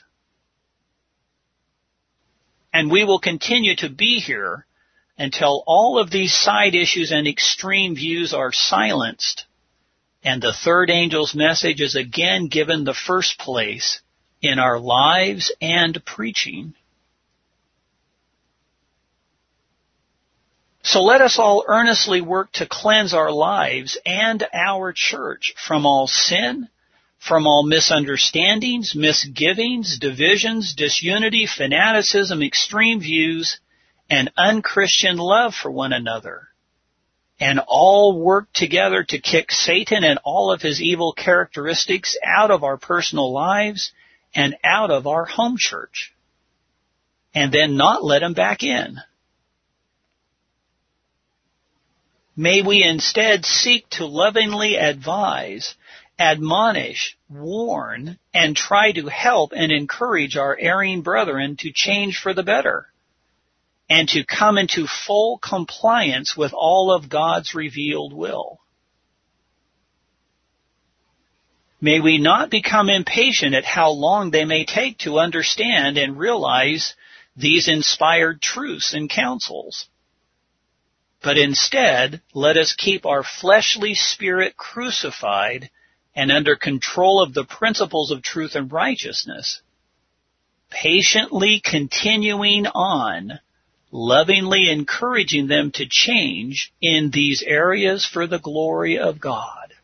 Speaker 1: And we will continue to be here until all of these side issues and extreme views are silenced and the third angel's message is again given the first place in our lives and preaching. So let us all earnestly work to cleanse our lives and our church from all sin, from all misunderstandings, misgivings, divisions, disunity, fanaticism, extreme views, and unchristian love for one another, and all work together to kick Satan and all of his evil characteristics out of our personal lives and out of our home church, and then not let him back in. May we instead seek to lovingly advise, admonish, warn, and try to help and encourage our erring brethren to change for the better and to come into full compliance with all of God's revealed will. May we not become impatient at how long they may take to understand and realize these inspired truths and counsels. But instead, let us keep our fleshly spirit crucified and under control of the principles of truth and righteousness, patiently continuing on, lovingly encouraging them to change in these areas for the glory of God.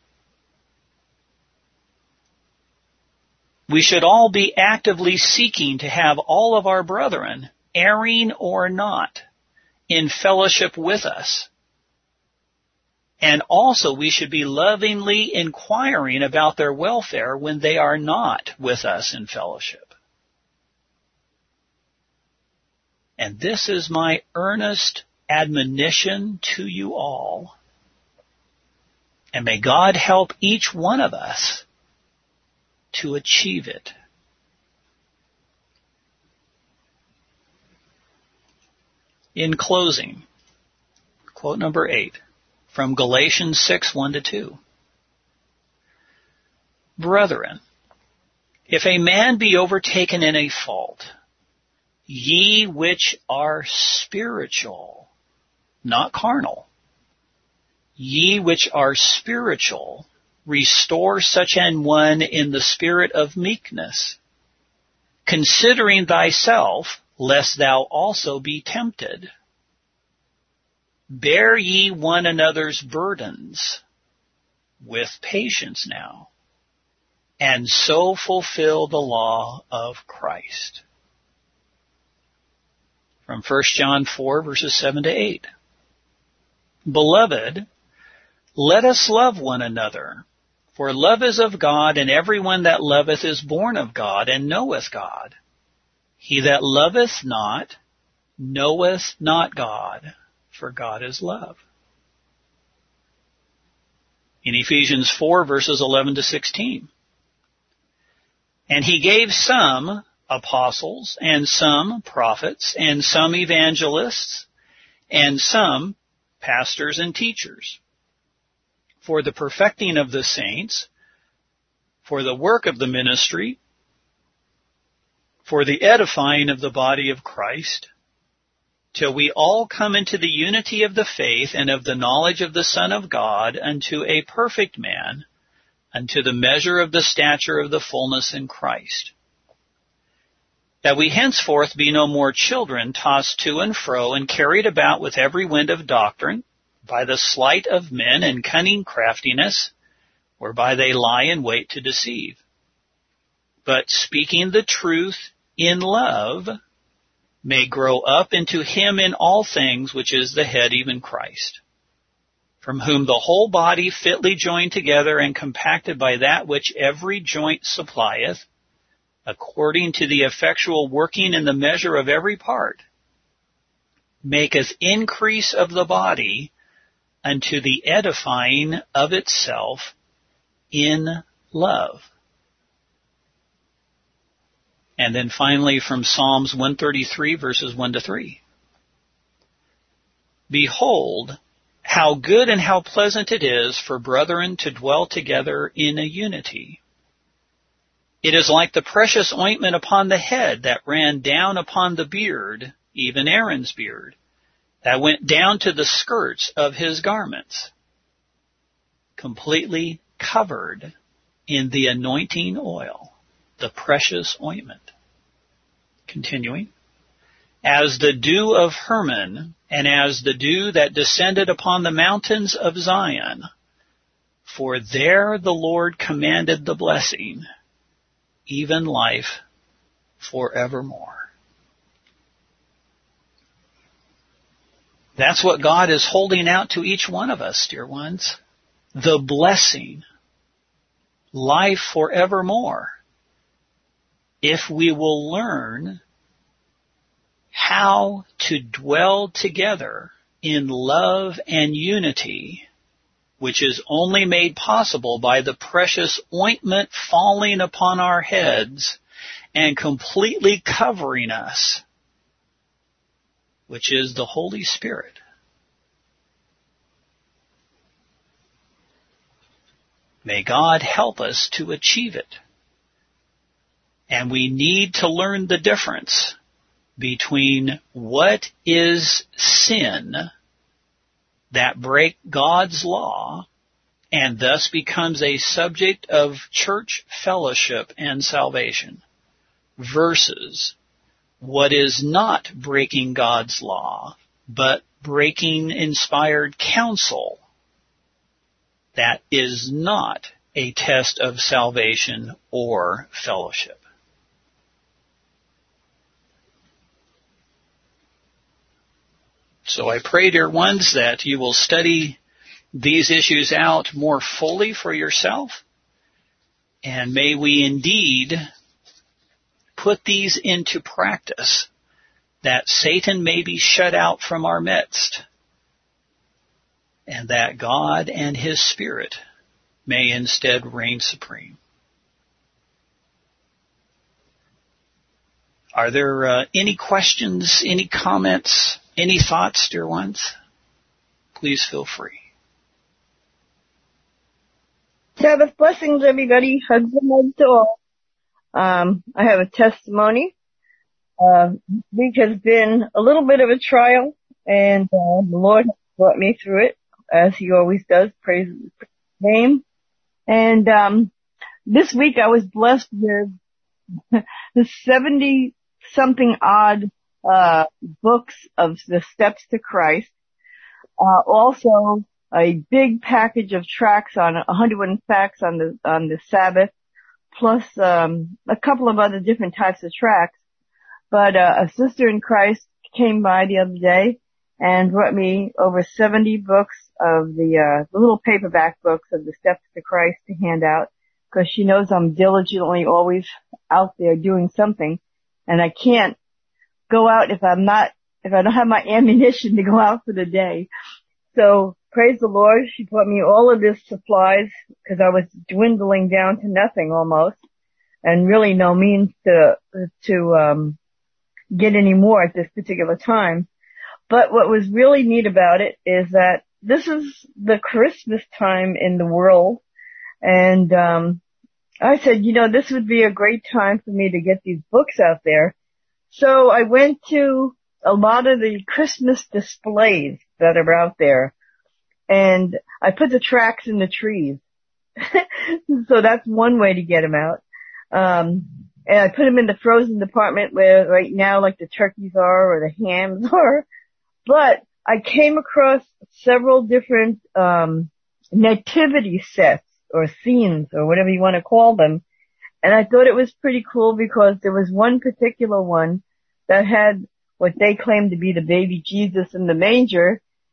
Speaker 1: We should all be actively seeking to have all of our brethren, erring or not, in fellowship with us. And also we should be lovingly inquiring about their welfare when they are not with us in fellowship. And this is my earnest admonition to you all. And may God help each one of us to achieve it. In closing, quote number 8 from Galatians 6, 1-2. Brethren, if a man be overtaken in a fault, ye which are spiritual, not carnal, ye which are spiritual, restore such an one in the spirit of meekness, considering thyself, lest thou also be tempted. Bear ye one another's burdens with patience now, and so fulfill the law of Christ. From 1 John 4, verses 7-8. Beloved, let us love one another, for love is of God, and everyone that loveth is born of God, and knoweth God. He that loveth not, knoweth not God, for God is love. In Ephesians 4, verses 11-16. And he gave some apostles, and some prophets, and some evangelists, and some pastors and teachers, for the perfecting of the saints, for the work of the ministry, for the edifying of the body of Christ, till we all come into the unity of the faith and of the knowledge of the Son of God, unto a perfect man, unto the measure of the stature of the fullness in Christ. That we henceforth be no more children, tossed to and fro, and carried about with every wind of doctrine, by the sleight of men and cunning craftiness, whereby they lie in wait to deceive. But speaking the truth in love, may grow up into him in all things, which is the head, even Christ, from whom the whole body fitly joined together and compacted by that which every joint supplieth, according to the effectual working in the measure of every part, maketh increase of the body unto the edifying of itself in love. And then finally from Psalms 133, verses 1 to 3. Behold, how good and how pleasant it is for brethren to dwell together in a unity. It is like the precious ointment upon the head that ran down upon the beard, even Aaron's beard, that went down to the skirts of his garments, completely covered in the anointing oil, the precious ointment. Continuing. As the dew of Hermon, and as the dew that descended upon the mountains of Zion, for there the Lord commanded the blessing, even life forevermore. That's what God is holding out to each one of us, dear ones. The blessing, life forevermore, if we will learn how to dwell together in love and unity, which is only made possible by the precious ointment falling upon our heads and completely covering us, which is the Holy Spirit. May God help us to achieve it. And we need to learn the difference between what is sin that break God's law and thus becomes a subject of church fellowship and salvation versus what is not breaking God's law but breaking inspired counsel that is not a test of salvation or fellowship. So I pray, dear ones, that you will study these issues out more fully for yourself, and may we indeed put these into practice, that Satan may be shut out from our midst, and that God and His Spirit may instead reign supreme. Are there any questions, any comments, any thoughts, dear ones? Please feel free.
Speaker 2: Sabbath blessings, everybody. Hugs and love to all. I have a testimony. This week has been a little bit of a trial, and the Lord has brought me through it, as He always does. Praise His name. And this week I was blessed with the 70-something odd books of the Steps to Christ. Also a big package of tracts on 101 facts on the Sabbath, plus a couple of other different types of tracts. But a sister in Christ came by the other day and brought me over 70 books of the little paperback books of the Steps to Christ to hand out, because she knows I'm diligently always out there doing something, and I can't go out if I don't have my ammunition to go out for the day. So praise the Lord, she brought me all of this supplies, because I was dwindling down to nothing almost, and really no means to get any more at this particular time. But what was really neat about it is that this is the Christmas time in the world, and I said, this would be a great time for me to get these books out there. So I went to a lot of the Christmas displays that are out there, and I put the tracts in the trees. So that's one way to get them out. And I put them in the frozen department where right now, like the turkeys are or the hams are. But I came across several different nativity sets or scenes or whatever you want to call them. And I thought it was pretty cool because there was one particular one that had what they claimed to be the baby Jesus in the manger.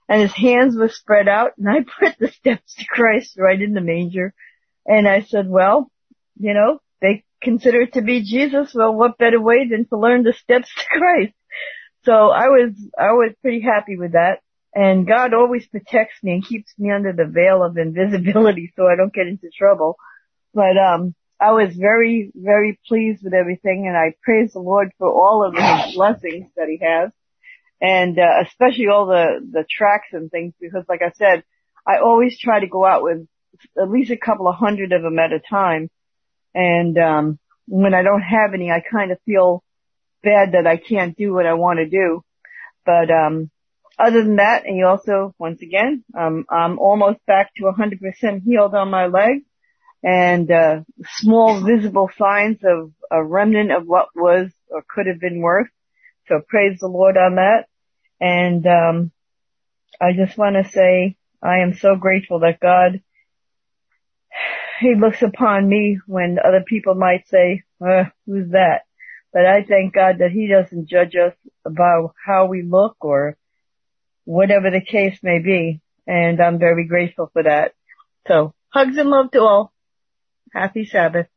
Speaker 2: and his hands were spread out, and I put the steps to Christ right in the manger. And I said, well, you know, they consider it to be Jesus. Well, what better way than to learn the steps to Christ? So I was pretty happy with that. And God always protects me and keeps me under the veil of invisibility so I don't get into trouble. But, I was very, very pleased with everything, and I praise the Lord for all of his blessings that he has. And, especially all the tracks and things, because like I said, I always try to go out with at least a couple of hundred of them at a time. And, when I don't have any, I kind of feel bad that I can't do what I want to do. But, other than that, and you also, once again, I'm almost back to 100% healed on my leg, and, small visible signs of a remnant of what was or could have been worse. So praise the Lord on that. And, I just want to say I am so grateful that God, he looks upon me when other people might say, who's that? But I thank God that he doesn't judge us about how we look or whatever the case may be. And I'm very grateful for that. So hugs and love to all. Happy Sabbath.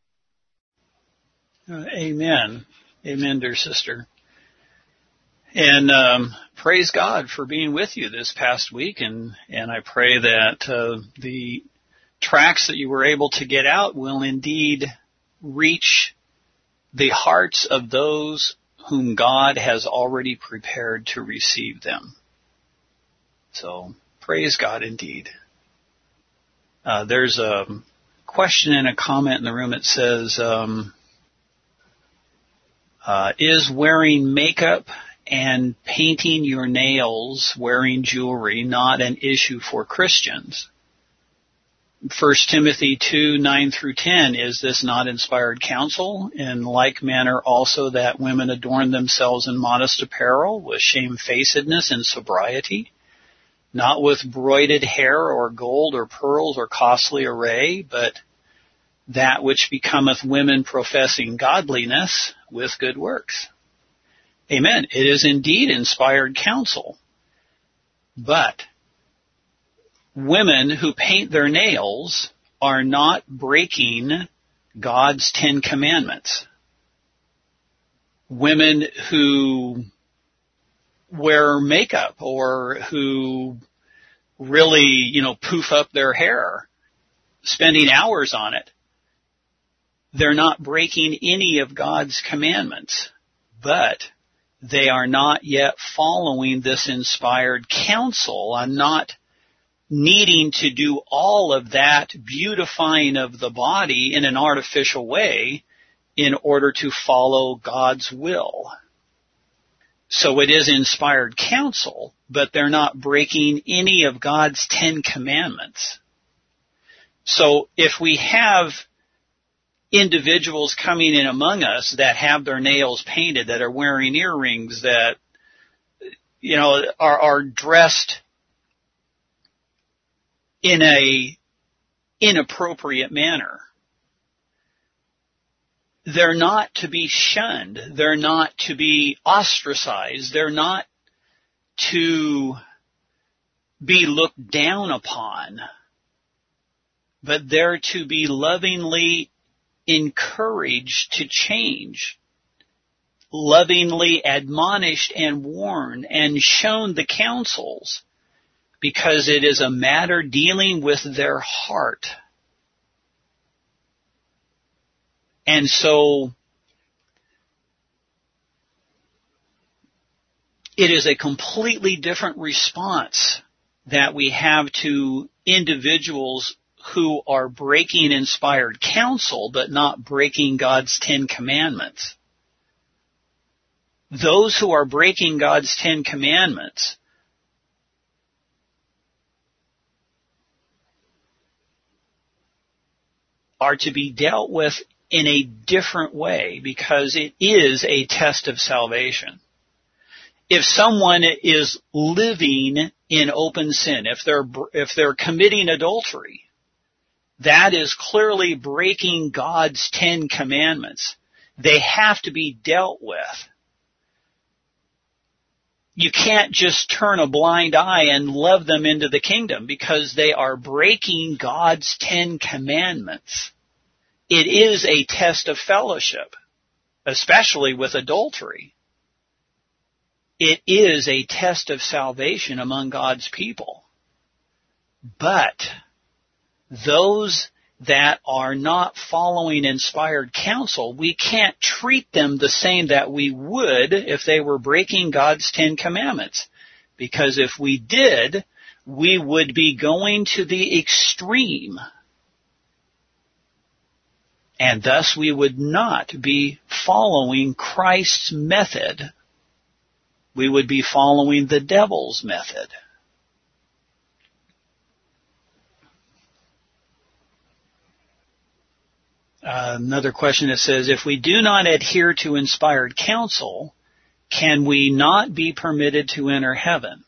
Speaker 1: Amen. Amen, dear sister. And praise God for being with you this past week. And I pray that the tracts that you were able to get out will indeed reach the hearts of those whom God has already prepared to receive them. So praise God indeed. There's a question and a comment in the room. It says, is wearing makeup and painting your nails, wearing jewelry, not an issue for Christians? 1 Timothy 2:9-10, is this not inspired counsel? In like manner also that women adorn themselves in modest apparel, with shamefacedness and sobriety, not with broided hair or gold or pearls or costly array, but that which becometh women professing godliness with good works. Amen. It is indeed inspired counsel. But women who paint their nails are not breaking God's 10 Commandments. Women who wear makeup or who really, poof up their hair, spending hours on it, they're not breaking any of God's commandments, but they are not yet following this inspired counsel. I'm not needing to do all of that beautifying of the body in an artificial way in order to follow God's will. So it is inspired counsel, but they're not breaking any of God's 10 Commandments. So if we have individuals coming in among us that have their nails painted, that are wearing earrings, that, are dressed in a inappropriate manner, they're not to be shunned. They're not to be ostracized. They're not to be looked down upon, but they're to be lovingly encouraged to change, lovingly admonished and warned and shown the counsels, because it is a matter dealing with their heart. And so it is a completely different response that we have to individuals who are breaking inspired counsel but not breaking God's 10 Commandments. Those who are breaking God's 10 Commandments are to be dealt with in a different way, because it is a test of salvation. If someone is living in open sin, if they're committing adultery, that is clearly breaking God's 10 Commandments. They have to be dealt with. you can't just turn a blind eye and love them into the kingdom because they are breaking God's 10 commandments. It is a test of fellowship, especially with adultery. It is a test of salvation among God's people. But those that are not following inspired counsel, we can't treat them the same that we would if they were breaking God's 10 commandments. Because if we did, we would be going to the extreme. And thus we would not be following Christ's method. We would be following the devil's method. Another question that says, if we do not adhere to inspired counsel, can we not be permitted to enter heaven?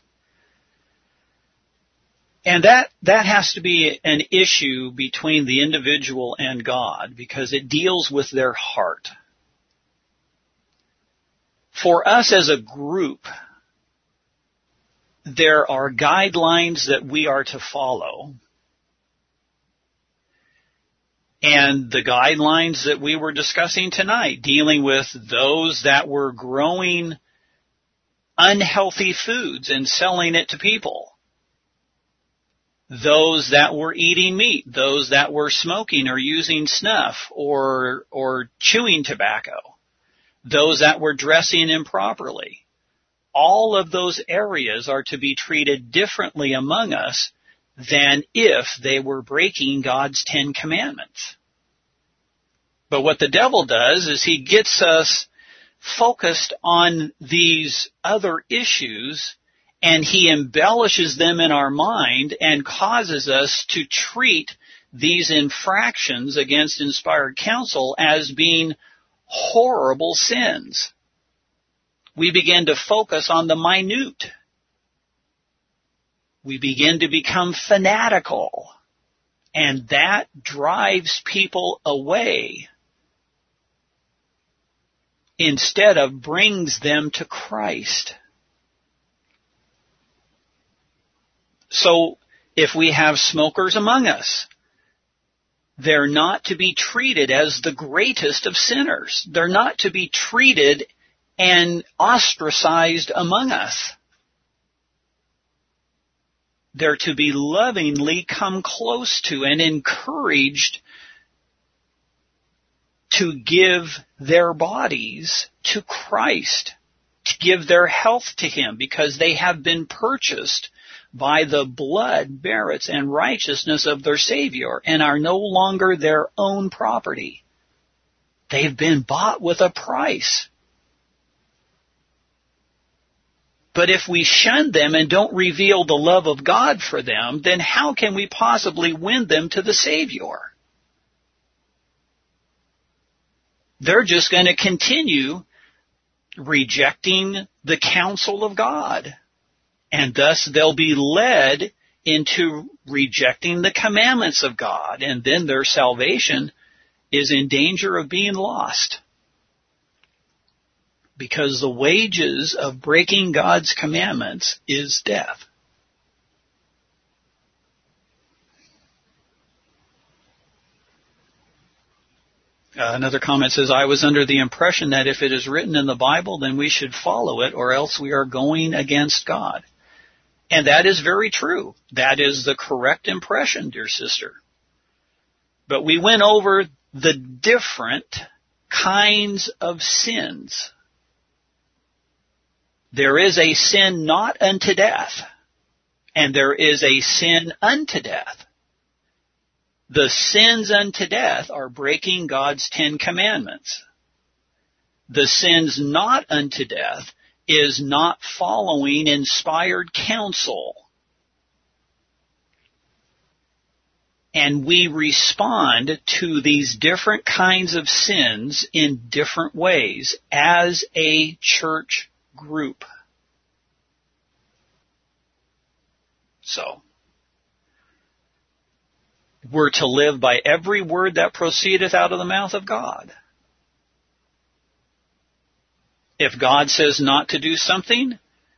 Speaker 1: And that has to be an issue between the individual and God because it deals with their heart. For us as a group, there are guidelines that we are to follow. And the guidelines that we were discussing tonight, dealing with those that were growing unhealthy foods and selling it to people. Those that were eating meat, those that were smoking or using snuff or chewing tobacco, those that were dressing improperly. All of those areas are to be treated differently among us than if they were breaking God's 10 commandments. But what the devil does is he gets us focused on these other issues and he embellishes them in our mind and causes us to treat these infractions against inspired counsel as being horrible sins. We begin to focus on the minute. We begin to become fanatical, and that drives people away instead of brings them to Christ. So if we have smokers among us, they're not to be treated as the greatest of sinners. They're not to be treated and ostracized among us. They're to be lovingly come close to and encouraged to give their bodies to Christ, to give their health to Him, because they have been purchased by the blood, merits, and righteousness of their Savior and are no longer their own property. They've been bought with a price. But if we shun them and don't reveal the love of God for them, then how can we possibly win them to the Savior? They're just going to continue rejecting the counsel of God. And thus they'll be led into rejecting the commandments of God. And then their salvation is in danger of being lost. Because the wages of breaking God's commandments is death. Another comment says, I was under the impression that if it is written in the Bible, then we should follow it, or else we are going against God. And that is very true. That is the correct impression, dear sister. But we went over the different kinds of sins. There is a sin not unto death, and there is a sin unto death. The sins unto death are breaking God's 10 commandments. The sins not unto death is not following inspired counsel. And we respond to these different kinds of sins in different ways as a church group. So, we're to live by every word that proceedeth out of the mouth of God. If God says not to do something,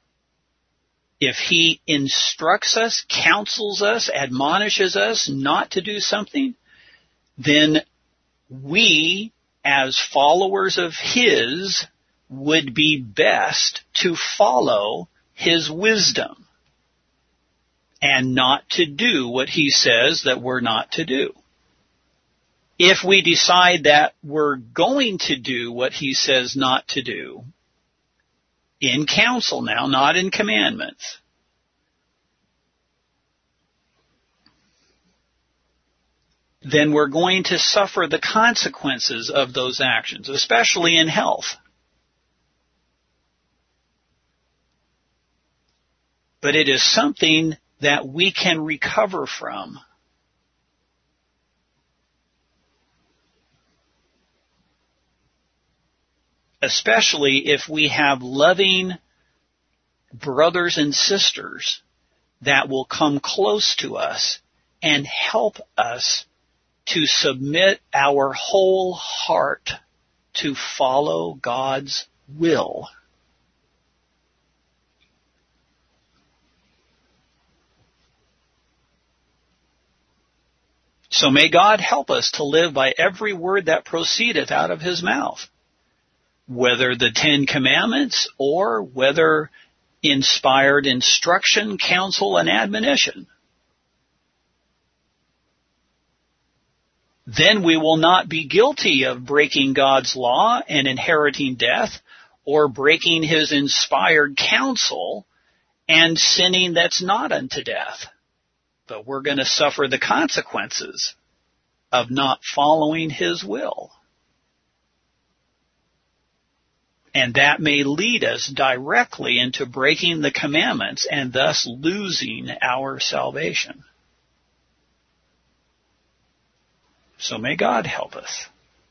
Speaker 1: If he instructs us, counsels us, admonishes us not to do something, then we, as followers of his, would be best to follow his wisdom and not to do what he says that we're not to do. If we decide that we're going to do what he says not to do, in counsel now, not in commandments, then we're going to suffer the consequences of those actions, especially in health. But it is something that we can recover from. Especially if we have loving brothers and sisters that will come close to us and help us to submit our whole heart to follow God's will. So may God help us to live by every word that proceedeth out of his mouth, whether the 10 Commandments or whether inspired instruction, counsel, and admonition. Then we will not be guilty of breaking God's law and inheriting death, or breaking his inspired counsel and sinning that's not unto death. But we're going to suffer the consequences of not following his will. And that may lead us directly into breaking the commandments and thus losing our salvation. So may God help us.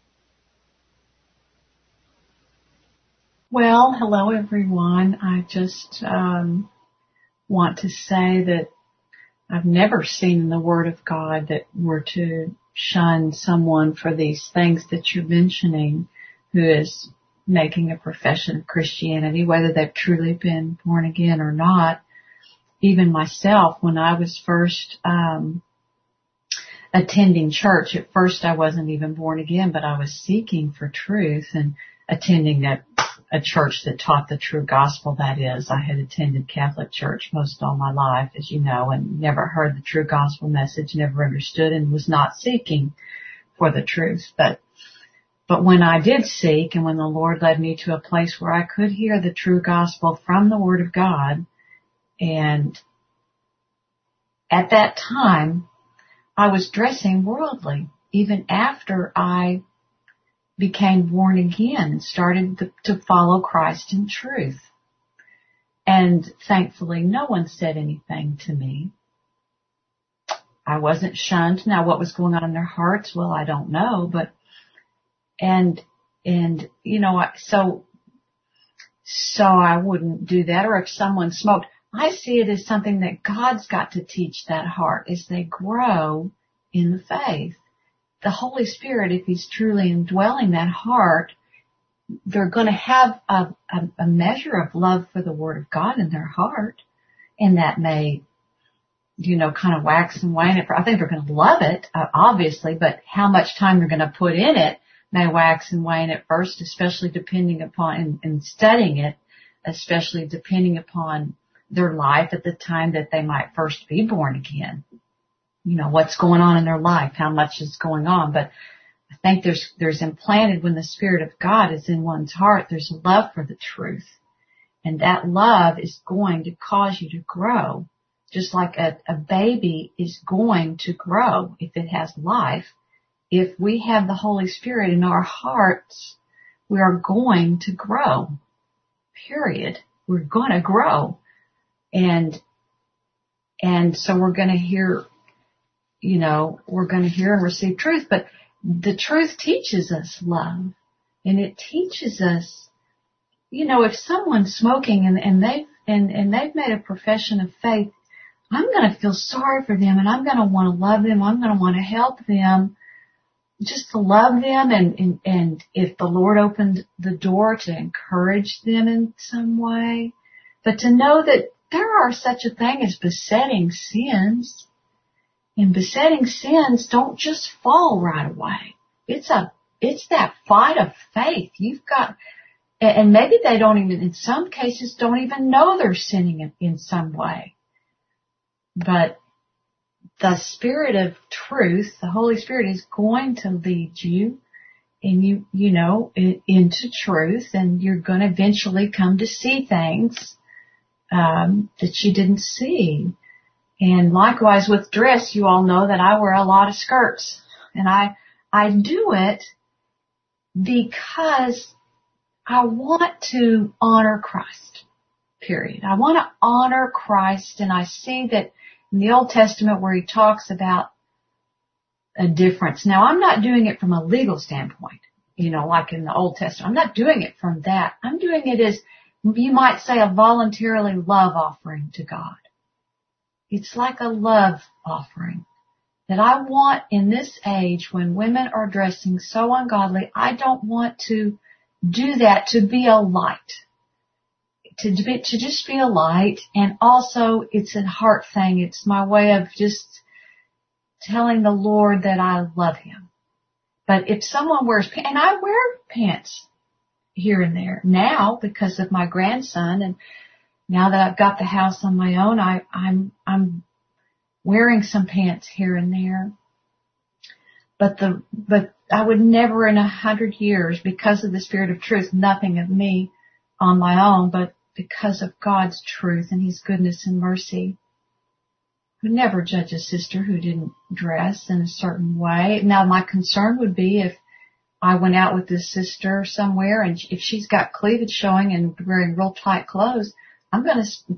Speaker 3: Well, hello everyone. I just want to say that I've never seen in the Word of God that we're to shun someone for these things that you're mentioning who is making a profession of Christianity, whether they've truly been born again or not. Even myself, when I was first attending church, at first I wasn't even born again, but I was seeking for truth and attending a church that taught the true gospel, that is. I had attended Catholic church most all my life, as you know, and never heard the true gospel message, never understood, and was not seeking for the truth. But when I did seek, and when the Lord led me to a place where I could hear the true gospel from the Word of God, and at that time, I was dressing worldly, even after I became born again and started to follow Christ in truth. And thankfully, no one said anything to me. I wasn't shunned. Now, what was going on in their hearts? Well, I don't know, but, and, you know, so I wouldn't do that. Or if someone smoked, I see it as something that God's got to teach that heart as they grow in the faith. The Holy Spirit, if he's truly indwelling that heart, they're going to have a measure of love for the Word of God in their heart. And that may, you know, kind of wax and wane it. I think they're going to love it, obviously, but how much time they're going to put in it may wax and wane at first, especially depending upon, and studying it, especially depending upon their life at the time that they might first be born again. You know, what's going on in their life, how much is going on. But I think there's implanted, when the Spirit of God is in one's heart, there's a love for the truth. And that love is going to cause you to grow. Just like a baby is going to grow if it has life. If we have the Holy Spirit in our hearts, we are going to grow. Period. We're going to grow. And so we're going to hear, you know, we're going to hear and receive truth, but the truth teaches us love, and it teaches us, you know, if someone's smoking and they've made a profession of faith, I'm going to feel sorry for them, and I'm going to want to love them. I'm going to want to help them, just to love them, and if the Lord opened the door, to encourage them in some way, but to know that there are such a thing as besetting sins. And besetting sins don't just fall right away. It's that fight of faith. You've got, and maybe they don't even, in some cases, don't even know they're sinning in some way. But the Spirit of truth, the Holy Spirit, is going to lead you, and into truth, and you're going to eventually come to see things that you didn't see. And likewise with dress, you all know that I wear a lot of skirts, and I do it because I want to honor Christ, period. I want to honor Christ, and I see that in the Old Testament where he talks about a difference. Now, I'm not doing it from a legal standpoint, like in the Old Testament. I'm not doing it from that. I'm doing it as, you might say, a voluntarily love offering to God. It's like a love offering that I want in this age when women are dressing so ungodly. I don't want to do that to be a light, to just be a light. And also it's a heart thing. It's my way of just telling the Lord that I love him. But if someone wears pants, and I wear pants here and there now because of my grandson, and now that I've got the house on my own, I'm wearing some pants here and there. But I would never in 100 years, because of the Spirit of truth, nothing of me on my own, but because of God's truth and his goodness and mercy, would never judge a sister who didn't dress in a certain way. Now, my concern would be if I went out with this sister somewhere, and if she's got cleavage showing and wearing real tight clothes, I'm going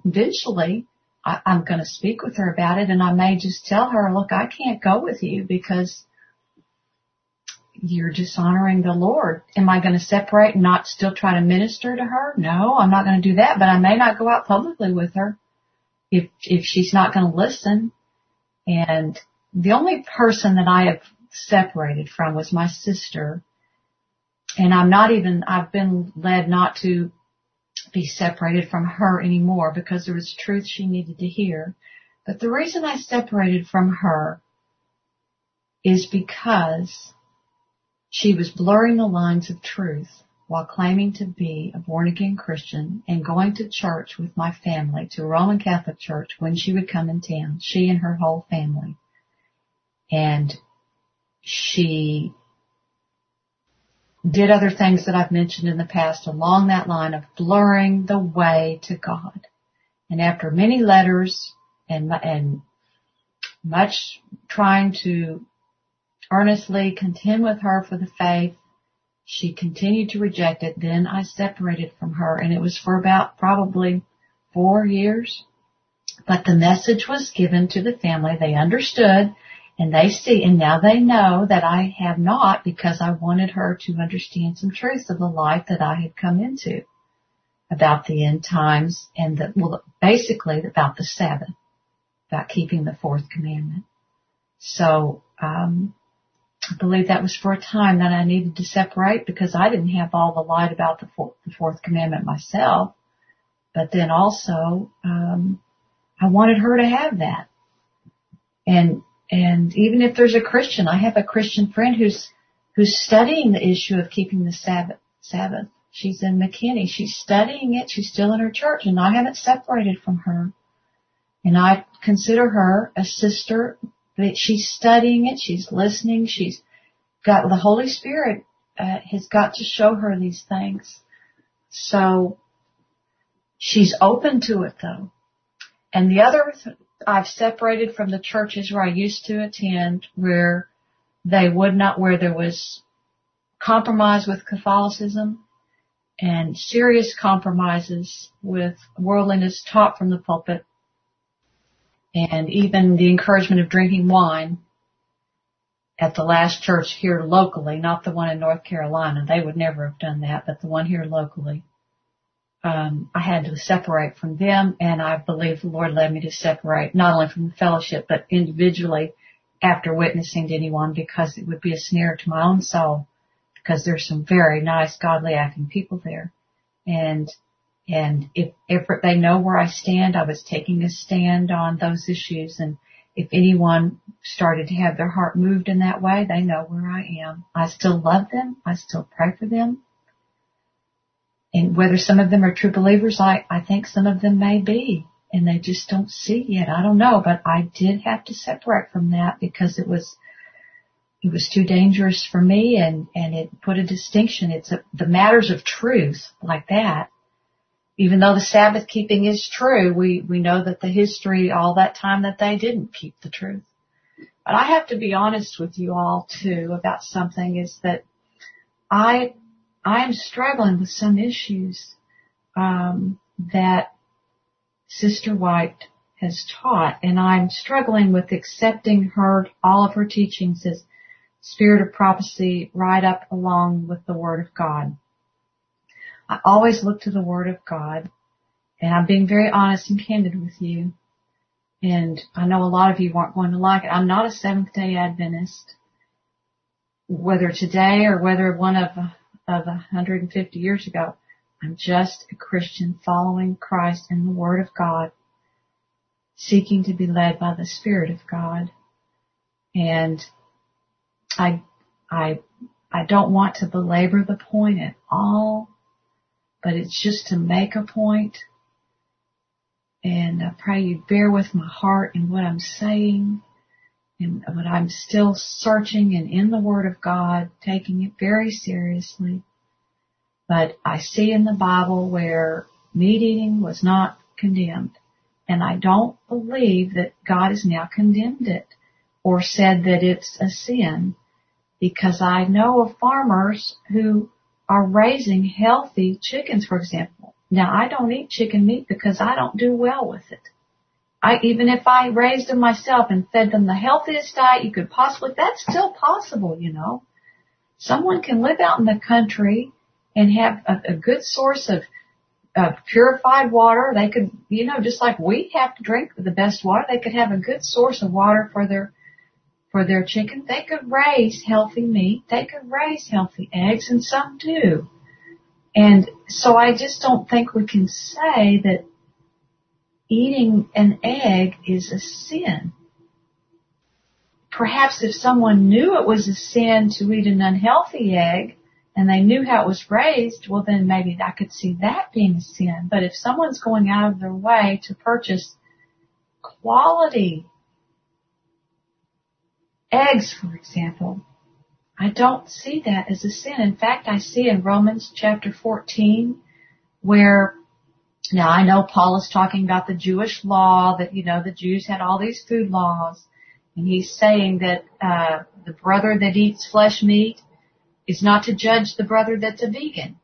Speaker 3: to speak with her about it, and I may just tell her, look, I can't go with you because you're dishonoring the Lord. Am I going to separate and not still try to minister to her? No, I'm not going to do that, but I may not go out publicly with her if she's not going to listen. And the only person that I have separated from was my sister, and I've been led not to be separated from her anymore because there was truth she needed to hear. But the reason I separated from her is because she was blurring the lines of truth while claiming to be a born-again Christian and going to church with my family, to a Roman Catholic church, when she would come in town, she and her whole family. And she did other things that I've mentioned in the past along that line of blurring the way to God. And after many letters and much trying to earnestly contend with her for the faith, she continued to reject it. Then I separated from her, and it was for about probably 4 years. But the message was given to the family. They understood, and they see, and now they know that I have not, because I wanted her to understand some truths of the life that I had come into about the end times and basically about the Sabbath, about keeping the fourth commandment. So, I believe that was for a time that I needed to separate because I didn't have all the light about the fourth commandment myself. But then also, I wanted her to have that. And even if there's a Christian, I have a Christian friend who's studying the issue of keeping the Sabbath. She's in McKinney. She's studying it. She's still in her church, and I haven't separated from her. And I consider her a sister. She's studying it. She's listening. She's got the Holy Spirit has got to show her these things. So she's open to it, though. And the other, I've separated from the churches where I used to attend, where there was compromise with Catholicism and serious compromises with worldliness taught from the pulpit, and even the encouragement of drinking wine at the last church here locally, not the one in North Carolina. They would never have done that, but the one here locally. I had to separate from them, and I believe the Lord led me to separate not only from the fellowship, but individually after witnessing to anyone, because it would be a snare to my own soul, because there's some very nice, godly acting people there. And And if they know where I stand, I was taking a stand on those issues. And if anyone started to have their heart moved in that way, they know where I am. I still love them. I still pray for them. And whether some of them are true believers, I think some of them may be. And they just don't see yet. I don't know. But I did have to separate from that because it was too dangerous for me, and it put a distinction. The matters of truth like that. Even though the Sabbath keeping is true, we know that the history, all that time that they didn't keep the truth. But I have to be honest with you all too about something, is that I am struggling with some issues that Sister White has taught, and I'm struggling with accepting all of her teachings as spirit of prophecy right up along with the Word of God. I always look to the Word of God, and I'm being very honest and candid with you. And I know a lot of you aren't going to like it. I'm not a Seventh-day Adventist, whether today or whether one of 150 years ago. I'm just a Christian following Christ and the Word of God, seeking to be led by the Spirit of God. And I don't want to belabor the point at all, but it's just to make a point. And I pray you bear with my heart in what I'm saying and what I'm still searching and in the Word of God, taking it very seriously. But I see in the Bible where meat eating was not condemned. And I don't believe that God has now condemned it or said that it's a sin, because I know of farmers who are raising healthy chickens, for example. Now, I don't eat chicken meat because I don't do well with it. Even if I raised them myself and fed them the healthiest diet you could possibly, that's still possible, you know. Someone can live out in the country and have a good source of purified water. They could, just like we have to drink the best water, they could have a good source of water for their chicken. They could raise healthy meat. They could raise healthy eggs, and some do. And so I just don't think we can say that eating an egg is a sin. Perhaps if someone knew it was a sin to eat an unhealthy egg and they knew how it was raised, well, then maybe I could see that being a sin. But if someone's going out of their way to purchase quality eggs, for example, I don't see that as a sin. In fact, I see in Romans chapter 14 where, now I know Paul is talking about the Jewish law, that, the Jews had all these food laws, and he's saying that the brother that eats flesh meat is not to judge the brother that's a vegan,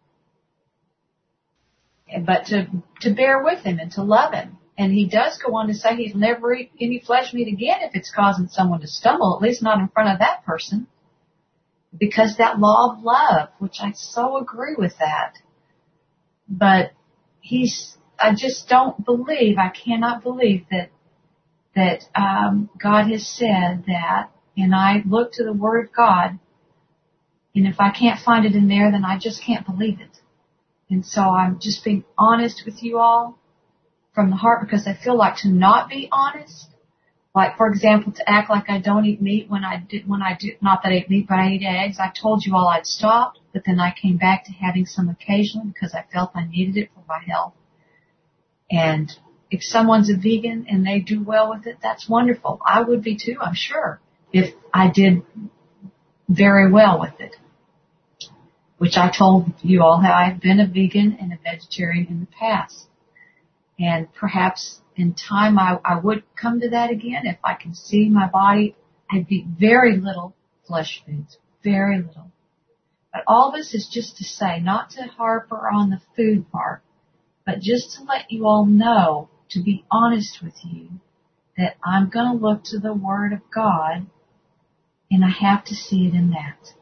Speaker 3: but to bear with him and to love him. And he does go on to say he'll never eat any flesh meat again if it's causing someone to stumble, at least not in front of that person, because that law of love, which I so agree with that. But I just don't believe, I cannot believe that God has said that, and I look to the Word of God, and if I can't find it in there, then I just can't believe it. And so I'm just being honest with you all from the heart, because I feel like to not be honest, like, for example, to act like I don't eat meat when I do, not that I eat meat, but I eat eggs. I told you all I'd stopped, but then I came back to having some occasionally because I felt I needed it for my health. And if someone's a vegan and they do well with it, that's wonderful. I would be too, I'm sure, if I did very well with it. Which I told you all how I've been a vegan and a vegetarian in the past. And perhaps in time I would come to that again if I can see my body. I'd eat very little flesh foods, very little. But all this is just to say, not to harper on the food part, but just to let you all know, to be honest with you, that I'm going to look to the Word of God, and I have to see it in that.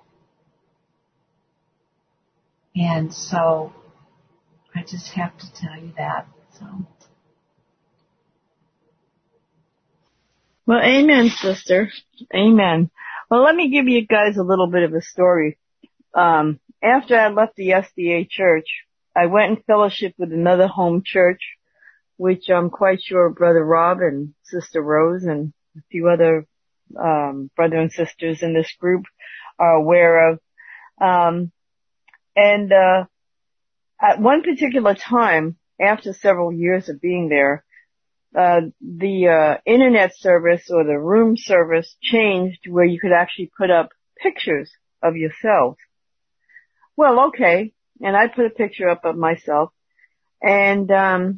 Speaker 3: And so I just have to tell you that. So.
Speaker 2: Well, amen, sister. Amen. Well, let me give you guys a little bit of a story. After I left the SDA church, I went in fellowship with another home church, which I'm quite sure Brother Rob and Sister Rose and a few other brother and sisters in this group are aware of. At one particular time, after several years of being there, the internet service or the room service changed where you could actually put up pictures of yourself. Well, okay. And I put a picture up of myself, and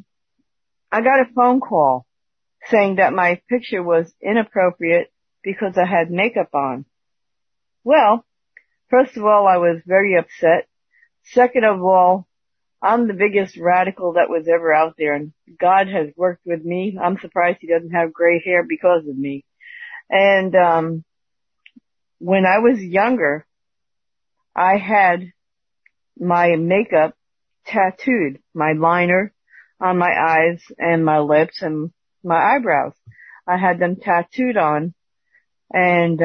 Speaker 2: I got a phone call saying that my picture was inappropriate because I had makeup on. Well, first of all, I was very upset. Second of all, I'm the biggest radical that was ever out there, and God has worked with me. I'm surprised he doesn't have gray hair because of me. And when I was younger, I had my makeup tattooed, my liner on my eyes and my lips and my eyebrows. I had them tattooed on, and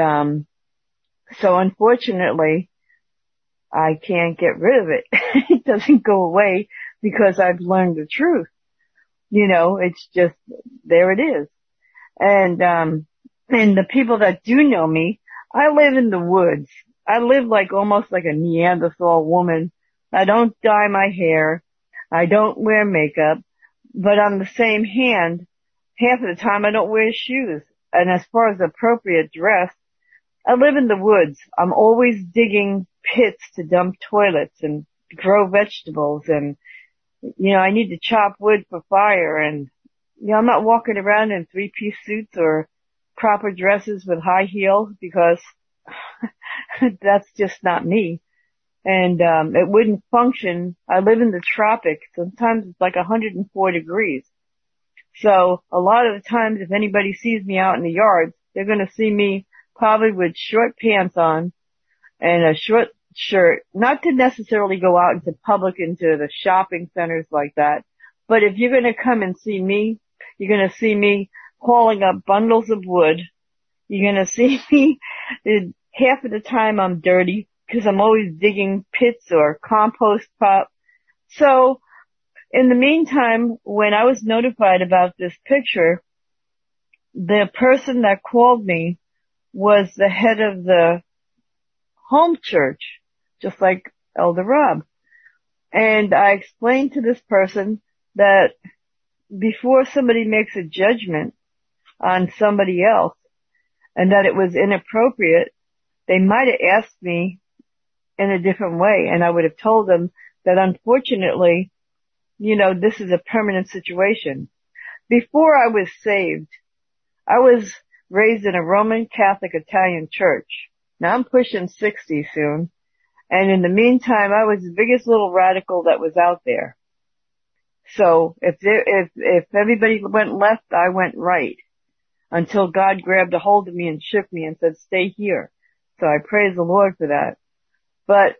Speaker 2: so unfortunately I can't get rid of it. It doesn't go away because I've learned the truth. You know, it's just, there it is. And the people that do know me, I live in the woods. I live like almost like a Neanderthal woman. I don't dye my hair. I don't wear makeup. But on the same hand, half of the time I don't wear shoes. And as far as appropriate dress, I live in the woods. I'm always digging pits to dump toilets and grow vegetables, and, you know, I need to chop wood for fire, and, you know, I'm not walking around in 3-piece suits or proper dresses with high heels because that's just not me. And it wouldn't function. I live in the tropics. Sometimes it's like 104 degrees. So a lot of the times if anybody sees me out in the yard, they're going to see me probably with short pants on and a short shirt, not to necessarily go out into public, into the shopping centers like that. But if you're going to come and see me, you're going to see me hauling up bundles of wood. You're going to see me, half of the time I'm dirty because I'm always digging pits or compost pop. So in the meantime, when I was notified about this picture, the person that called me was the head of the home church, just like Elder Rob. And I explained to this person that before somebody makes a judgment on somebody else and that it was inappropriate, they might have asked me in a different way. And I would have told them that unfortunately, you know, this is a permanent situation. Before I was saved, I was raised in a Roman Catholic Italian church. Now I'm pushing 60 soon. And in the meantime, I was the biggest little radical that was out there. So if everybody went left, I went right until God grabbed a hold of me and shook me and said, stay here. So I praise the Lord for that. But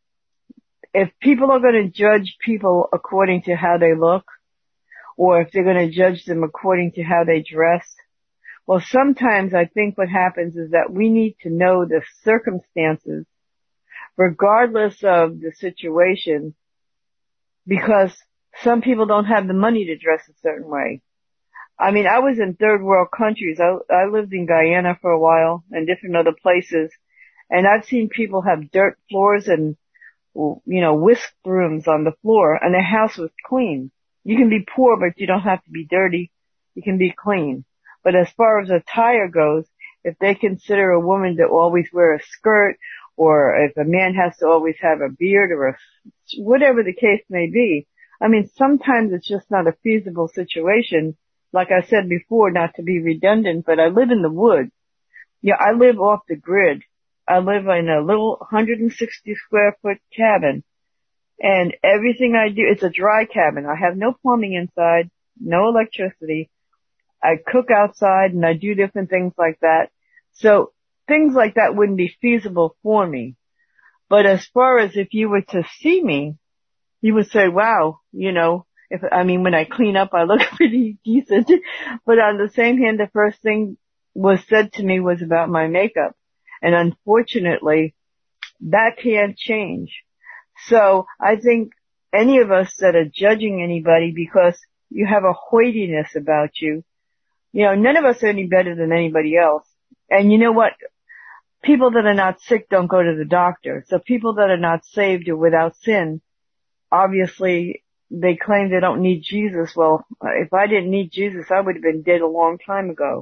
Speaker 2: if people are going to judge people according to how they look, or if they're going to judge them according to how they dress, well, sometimes I think what happens is that we need to know the circumstances, regardless of the situation, because some people don't have the money to dress a certain way. I mean, I was in third world countries. I lived in Guyana for a while and different other places, and I've seen people have dirt floors and, you know, whisk brooms on the floor, and their house was clean. You can be poor, but you don't have to be dirty. You can be clean. But as far as attire goes, if they consider a woman to always wear a skirt, or if a man has to always have a beard or whatever the case may be, I mean, sometimes it's just not a feasible situation. Like I said before, not to be redundant, but I live in the woods. Yeah, I live off the grid. I live in a little 160 square foot cabin, and everything I do, it's a dry cabin. I have no plumbing inside, no electricity. I cook outside and I do different things like that. So things like that wouldn't be feasible for me. But as far as if you were to see me, you would say, wow, you know, when I clean up, I look pretty decent. But on the same hand, the first thing was said to me was about my makeup. And unfortunately, that can't change. So I think any of us that are judging anybody because you have a hoidiness about you. You know, none of us are any better than anybody else. And you know what? People that are not sick don't go to the doctor. So people that are not saved or without sin, obviously they claim they don't need Jesus. Well, if I didn't need Jesus, I would have been dead a long time ago.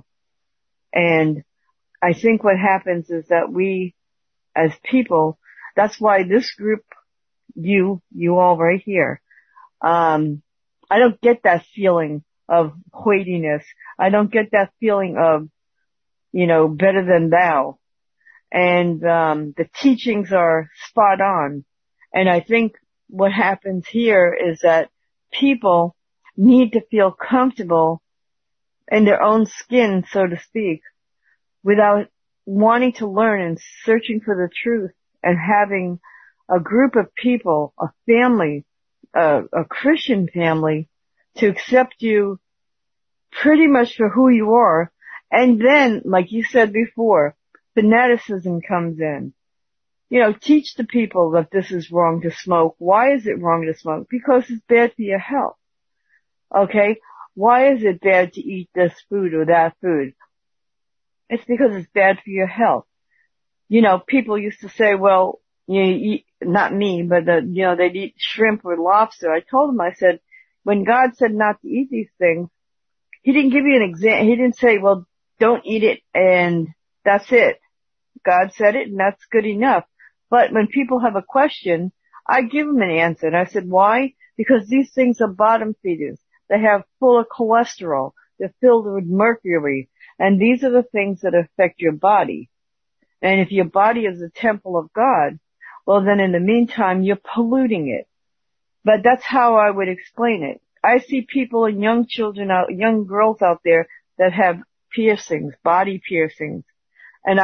Speaker 2: And I think what happens is that we, as people, that's why this group, you all right here, I don't get that feeling of hoidiness. I don't get that feeling of, you know, better than thou. And the teachings are spot on. And I think what happens here is that people need to feel comfortable in their own skin, so to speak, without wanting to learn and searching for the truth and having a group of people, a family, a Christian family, to accept you pretty much for who you are. And then, like you said before, fanaticism comes in. You know, teach the people that this is wrong to smoke. Why is it wrong to smoke? Because it's bad for your health. Okay? Why is it bad to eat this food or that food? It's because it's bad for your health. You know, people used to say, well, you eat, not me, but you know, they'd eat shrimp or lobster. I told them, I said, when God said not to eat these things, He didn't give you an example. He didn't say, well, don't eat it and that's it. God said it and that's good enough. But when people have a question, I give them an answer. And I said, why? Because these things are bottom feeders. They have full of cholesterol. They're filled with mercury. And these are the things that affect your body. And if your body is a temple of God, well then in the meantime, you're polluting it. But that's how I would explain it. I see people and young children out, young girls out there that have piercings, body piercings. And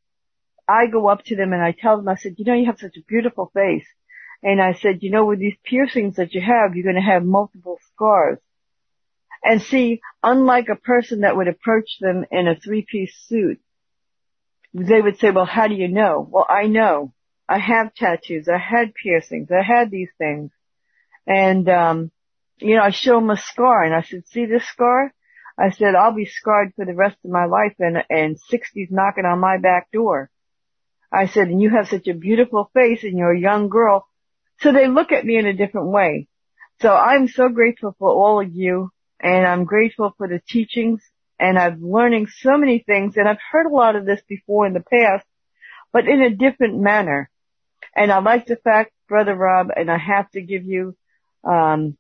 Speaker 2: I go up to them and I tell them, I said, you know, you have such a beautiful face. And I said, you know, with these piercings that you have, you're going to have multiple scars. And see, unlike a person that would approach them in a three-piece suit, they would say, well, how do you know? Well, I know. I have tattoos. I had piercings. I had these things. And, you know, I show them a scar and I said, see this scar? I said, I'll be scarred for the rest of my life and 60's knocking on my back door. I said, and you have such a beautiful face and you're a young girl. So they look at me in a different way. So I'm so grateful for all of you and I'm grateful for the teachings and I'm learning so many things and I've heard a lot of this before in the past, but in a different manner. And I like the fact, Brother Rob, and I have to give you, I'm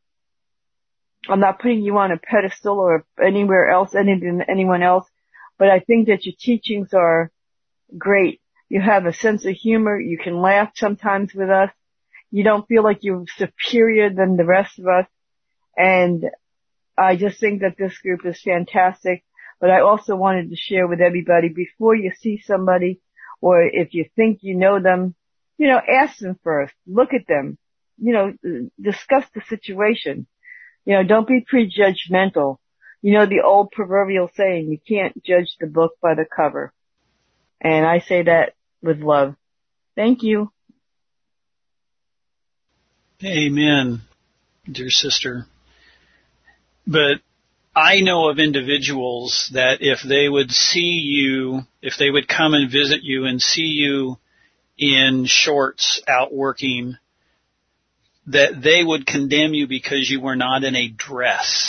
Speaker 2: not putting you on a pedestal or anywhere else, anyone else, but I think that your teachings are great. You have a sense of humor. You can laugh sometimes with us. You don't feel like you're superior than the rest of us. And I just think that this group is fantastic. But I also wanted to share with everybody before you see somebody or if you think you know them, you know, ask them first. Look at them. You know, discuss the situation. You know, don't be prejudgmental. You know, the old proverbial saying, you can't judge the book by the cover. And I say that with love. Thank you.
Speaker 1: Amen, dear sister. But I know of individuals that if they would see you, if they would come and visit you and see you in shorts out working, that they would condemn you because you were not in a dress.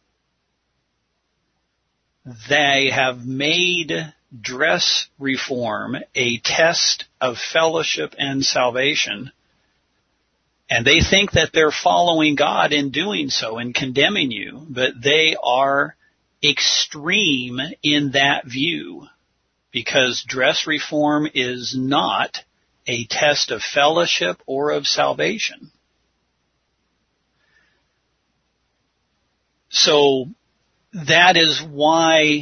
Speaker 1: They have made dress reform a test of fellowship and salvation. And they think that they're following God in doing so and condemning you, but they are extreme in that view because dress reform is not a test of fellowship or of salvation. So that is why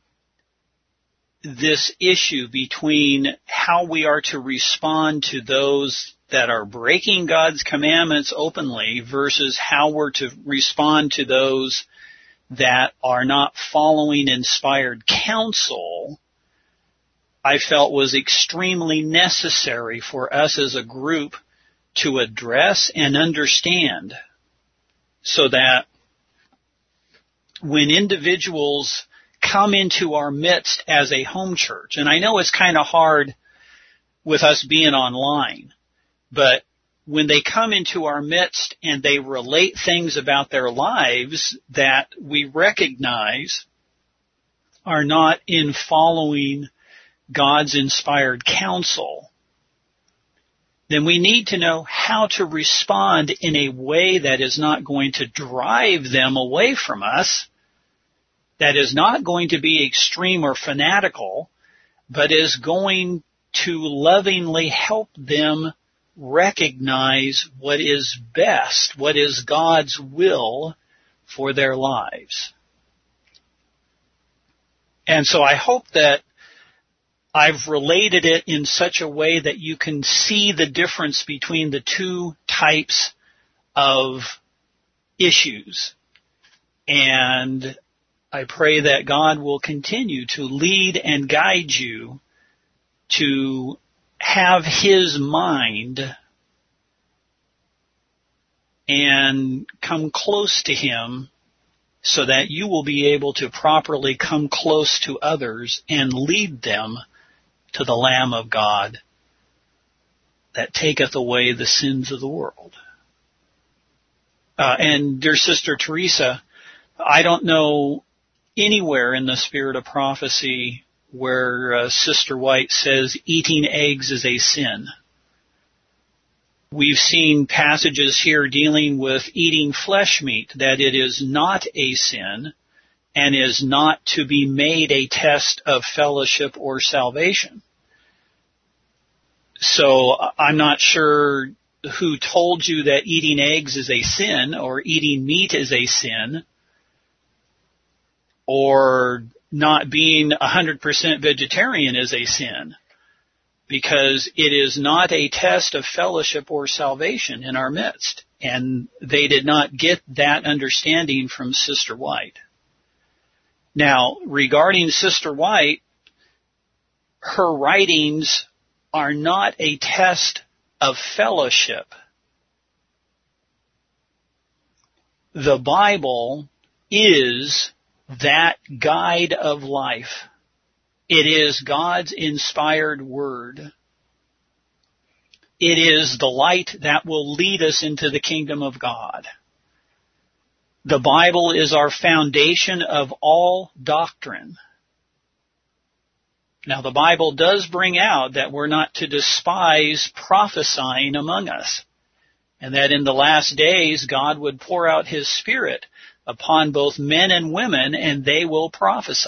Speaker 1: this issue between how we are to respond to those that are breaking God's commandments openly versus how we're to respond to those that are not following inspired counsel, I felt was extremely necessary for us as a group to address and understand, so that when individuals come into our midst as a home church, and I know it's kind of hard with us being online, but when they come into our midst and they relate things about their lives that we recognize are not in following God's inspired counsel, then we need to know how to respond in a way that is not going to drive them away from us, that is not going to be extreme or fanatical, but is going to lovingly help them recognize what is best, what is God's will for their lives. And so I hope that I've related it in such a way that you can see the difference between the two types of issues. And I pray that God will continue to lead and guide you to have His mind and come close to Him, so that you will be able to properly come close to others and lead them to the Lamb of God that taketh away the sins of the world. And dear Sister Teresa, I don't know anywhere in the Spirit of Prophecy where Sister White says eating eggs is a sin. We've seen passages here dealing with eating flesh meat, that it is not a sin and is not to be made a test of fellowship or salvation. So I'm not sure who told you that eating eggs is a sin, or eating meat is a sin, or not being 100% vegetarian is a sin, because it is not a test of fellowship or salvation in our midst. And they did not get that understanding from Sister White. Now, regarding Sister White, her writings are not a test of fellowship. The Bible is that guide of life. It is God's inspired word. It is the light that will lead us into the kingdom of God. The Bible is our foundation of all doctrine. Now, the Bible does bring out that we're not to despise prophesying among us, and that in the last days God would pour out His Spirit upon both men and women, and they will prophesy.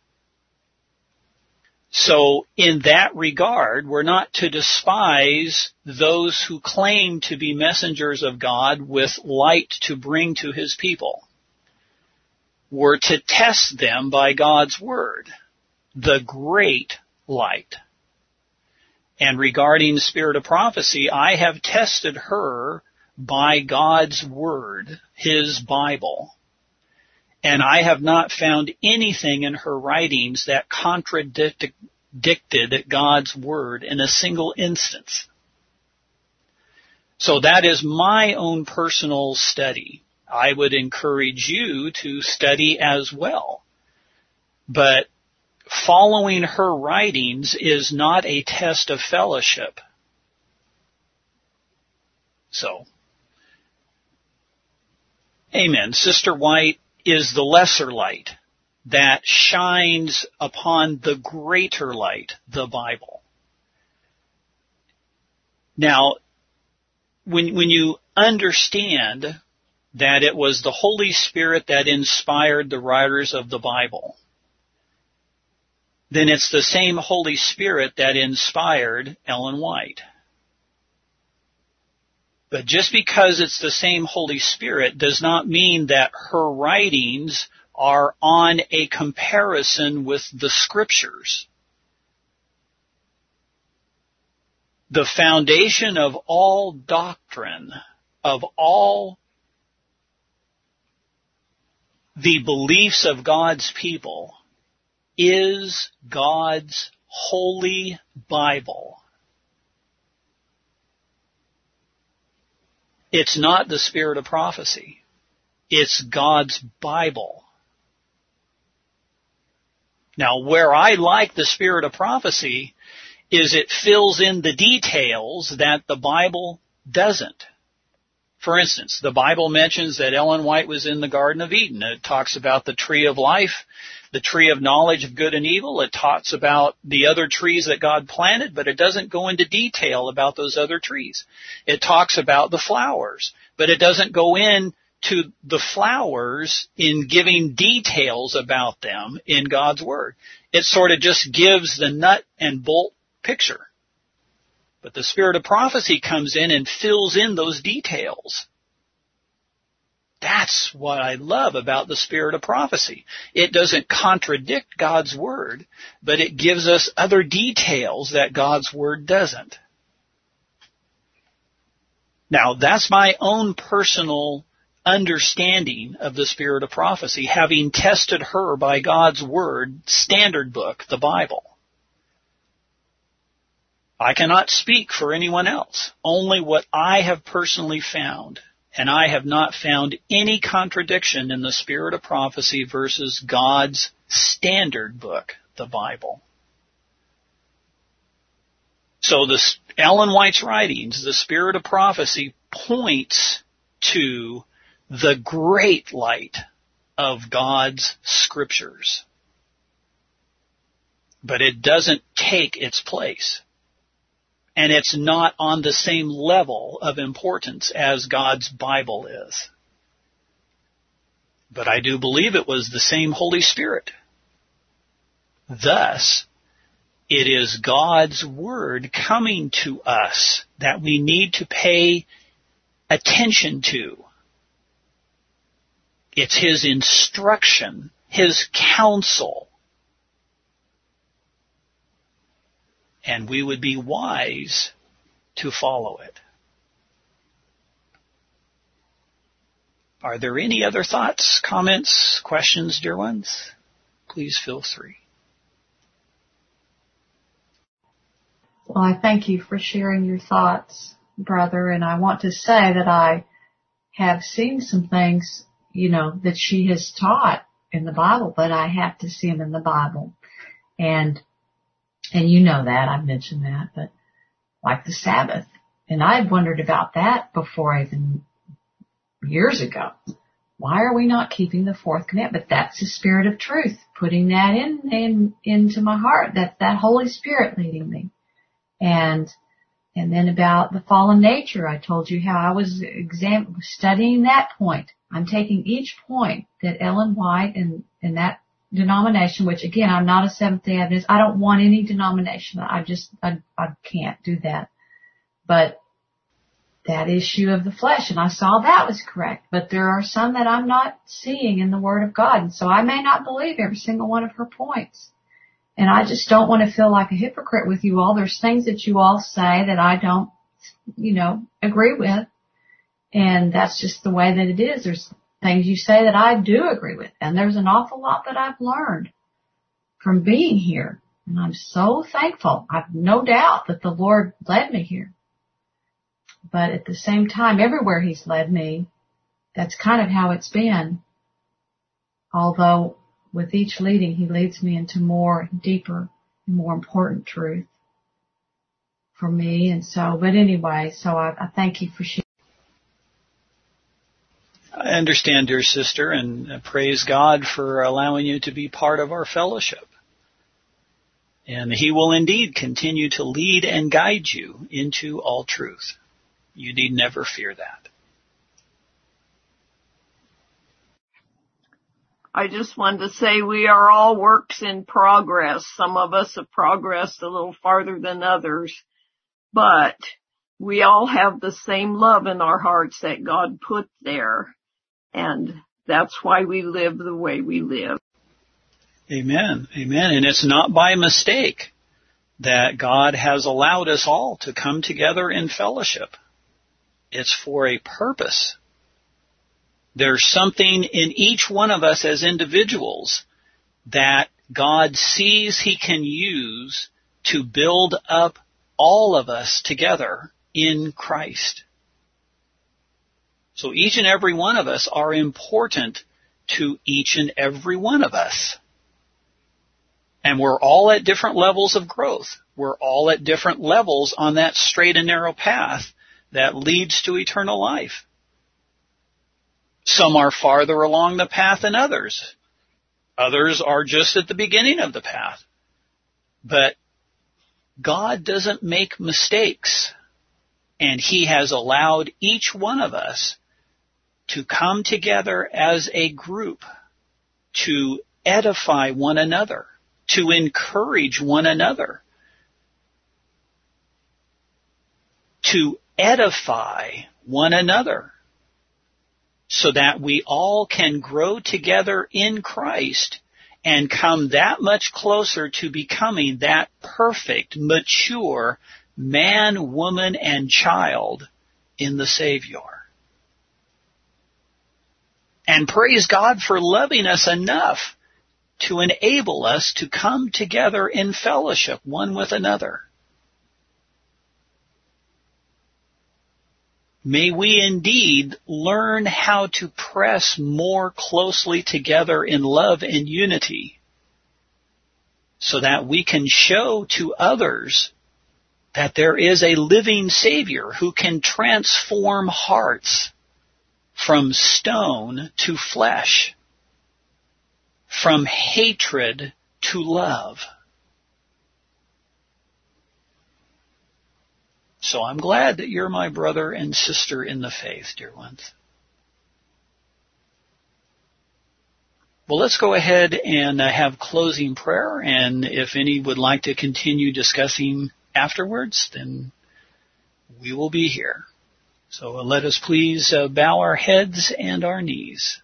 Speaker 1: So in that regard, we're not to despise those who claim to be messengers of God with light to bring to His people. We're to test them by God's Word, the great light. And regarding the Spirit of Prophecy, I have tested her by God's Word, His Bible. And I have not found anything in her writings that contradicted God's Word in a single instance. So that is my own personal study. I would encourage you to study as well. But following her writings is not a test of fellowship. So, amen. Sister White is the lesser light that shines upon the greater light, the Bible. Now, when you understand that it was the Holy Spirit that inspired the writers of the Bible, then it's the same Holy Spirit that inspired Ellen White. But just because it's the same Holy Spirit does not mean that her writings are on a comparison with the Scriptures. The foundation of all doctrine, of all the beliefs of God's people, is God's holy Bible. It's not the spirit of prophecy. It's God's Bible. Now, where I like the spirit of prophecy is it fills in the details that the Bible doesn't. For instance, the Bible mentions that Ellen White was in the Garden of Eden. It talks about the tree of life, the tree of knowledge of good and evil. It talks about the other trees that God planted, but it doesn't go into detail about those other trees. It talks about the flowers, but it doesn't go into the flowers in giving details about them in God's Word. It sort of just gives the nut and bolt picture. But the spirit of prophecy comes in and fills in those details. That's what I love about the spirit of prophecy. It doesn't contradict God's Word, but it gives us other details that God's Word doesn't. Now, that's my own personal understanding of the spirit of prophecy, having tested her by God's Word, standard book, the Bible. I cannot speak for anyone else, only what I have personally found, and I have not found any contradiction in the spirit of prophecy versus God's standard book, the Bible. So Ellen White's writings, the spirit of prophecy, points to the great light of God's scriptures. But it doesn't take its place. And it's not on the same level of importance as God's Bible is. But I do believe it was the same Holy Spirit. Thus, it is God's Word coming to us that we need to pay attention to. It's His instruction, His counsel. And we would be wise to follow it. Are there any other thoughts, comments, questions, dear ones? Please feel free.
Speaker 3: Well, I thank you for sharing your thoughts, brother, and I want to say that I have seen some things, that she has taught in the Bible, but I have to see them in the Bible. And you know that, I've mentioned that, but like the Sabbath. And I had wondered about that before even years ago. Why are we not keeping the fourth commandment? But that's the spirit of truth, putting that into my heart. That's that Holy Spirit leading me. And then about the fallen nature, I told you how I was studying that point. I'm taking each point that Ellen White and that denomination, which again, I'm not a Seventh-day Adventist. I don't want any denomination. I can't do that. But that issue of the flesh, and I saw that was correct. But there are some that I'm not seeing in the Word of God. And so I may not believe every single one of her points. And I just don't want to feel like a hypocrite with you all. There's things that you all say that I don't, agree with. And that's just the way that it is. There's things you say that I do agree with. And there's an awful lot that I've learned from being here. And I'm so thankful. I've no doubt that the Lord led me here. But at the same time, everywhere He's led me, that's kind of how it's been. Although with each leading, He leads me into more deeper and more important truth for me. And so, but anyway, so I thank you for sharing.
Speaker 1: I understand, dear sister, and praise God for allowing you to be part of our fellowship. And He will indeed continue to lead and guide you into all truth. You need never fear that.
Speaker 4: I just wanted to say we are all works in progress. Some of us have progressed a little farther than others, but we all have the same love in our hearts that God put there. And that's why we live the way we live.
Speaker 1: Amen. Amen. And it's not by mistake that God has allowed us all to come together in fellowship. It's for a purpose. There's something in each one of us as individuals that God sees He can use to build up all of us together in Christ. So each and every one of us are important to each and every one of us. And we're all at different levels of growth. We're all at different levels on that straight and narrow path that leads to eternal life. Some are farther along the path than others. Others are just at the beginning of the path. But God doesn't make mistakes. And He has allowed each one of us to come together as a group to edify one another, to encourage one another, to edify one another, so that we all can grow together in Christ and come that much closer to becoming that perfect, mature man, woman, and child in the Savior. And praise God for loving us enough to enable us to come together in fellowship one with another. May we indeed learn how to press more closely together in love and unity so that we can show to others that there is a living Savior who can transform hearts from stone to flesh, from hatred to love. So I'm glad that you're my brother and sister in the faith, dear ones. Well, let's go ahead and have closing prayer, and if any would like to continue discussing afterwards, then we will be here. So let us please bow our heads and our knees.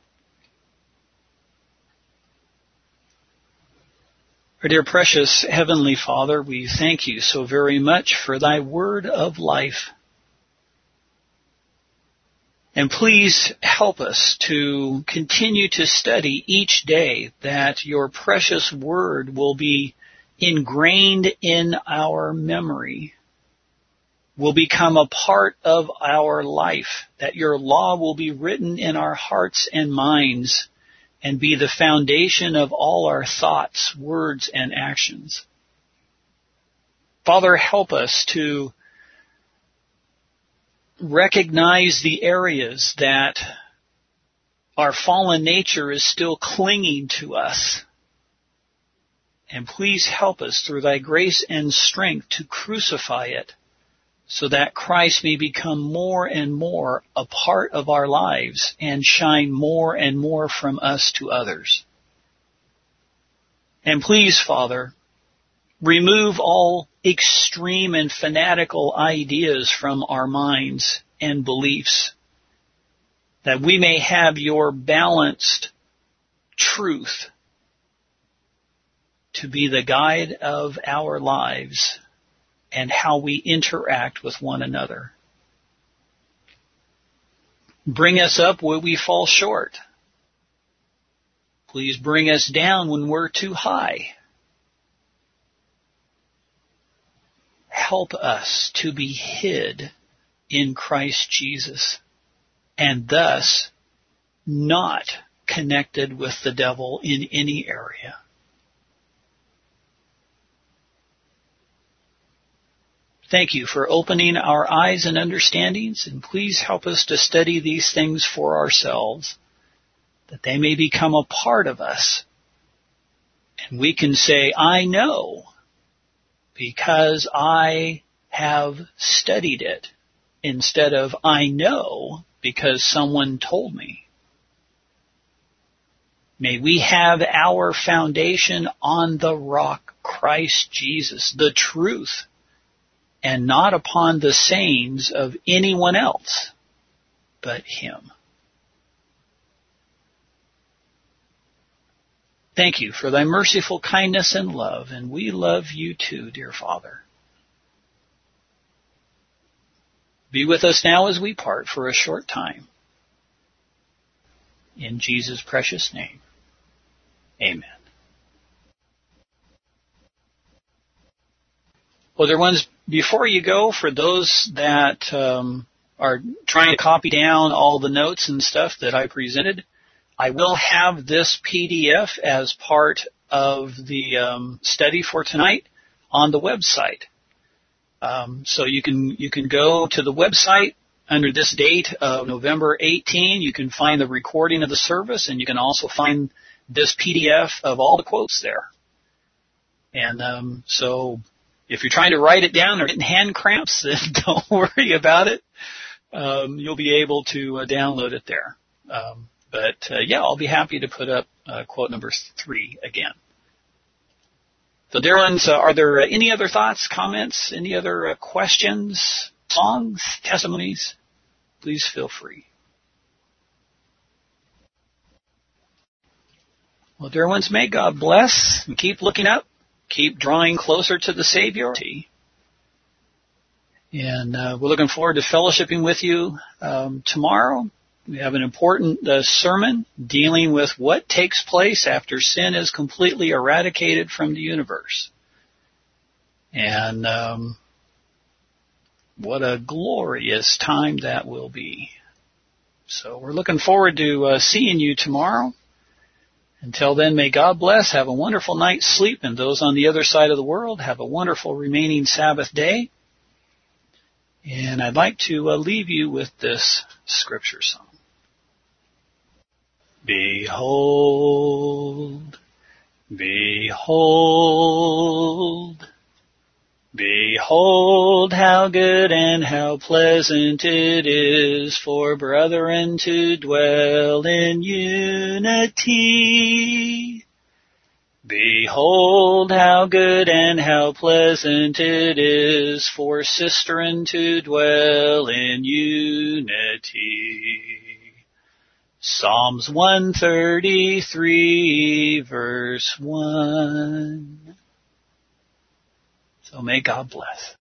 Speaker 1: Our dear precious Heavenly Father, we thank you so very much for thy word of life. And please help us to continue to study each day, that your precious word will be ingrained in our memory, will become a part of our life, that your law will be written in our hearts and minds, and be the foundation of all our thoughts, words, and actions. Father, help us to recognize the areas that our fallen nature is still clinging to us. And please help us through thy grace and strength to crucify it, so that Christ may become more and more a part of our lives and shine more and more from us to others. And please, Father, remove all extreme and fanatical ideas from our minds and beliefs, that we may have your balanced truth to be the guide of our lives and how we interact with one another. Bring us up where we fall short. Please bring us down when we're too high. Help us to be hid in Christ Jesus, and thus not connected with the devil in any area. Thank you for opening our eyes and understandings, and please help us to study these things for ourselves, that they may become a part of us. And we can say, I know, because I have studied it, instead of I know because someone told me. May we have our foundation on the rock, Christ Jesus, the truth, and not upon the sayings of anyone else but Him. Thank you for thy merciful kindness and love, and we love you too, dear Father. Be with us now as we part for a short time. In Jesus' precious name, amen. Well, dear ones, before you go, for those that are trying to copy down all the notes and stuff that I presented, I will have this PDF as part of the study for tonight on the website. So you can go to the website under this date of November 18. You can find the recording of the service, and you can also find this PDF of all the quotes there. And so if you're trying to write it down or getting hand cramps, then don't worry about it. You'll be able to download it there. But I'll be happy to put up quote number 3 again. So, dear ones, are there any other thoughts, comments, any other questions, songs, testimonies? Please feel free. Well, dear ones, may God bless and keep looking up, keep drawing closer to the Savior. And we're looking forward to fellowshipping with you tomorrow. We have an important sermon dealing with what takes place after sin is completely eradicated from the universe. And what a glorious time that will be. So we're looking forward to seeing you tomorrow. Until then, may God bless. Have a wonderful night's sleep. And those on the other side of the world, have a wonderful remaining Sabbath day. And I'd like to leave you with this scripture song. Behold, behold, behold how good and how pleasant it is for brethren to dwell in unity. Behold how good and how pleasant it is for sisterin to dwell in unity. Psalms 133 verse 1. So may God bless.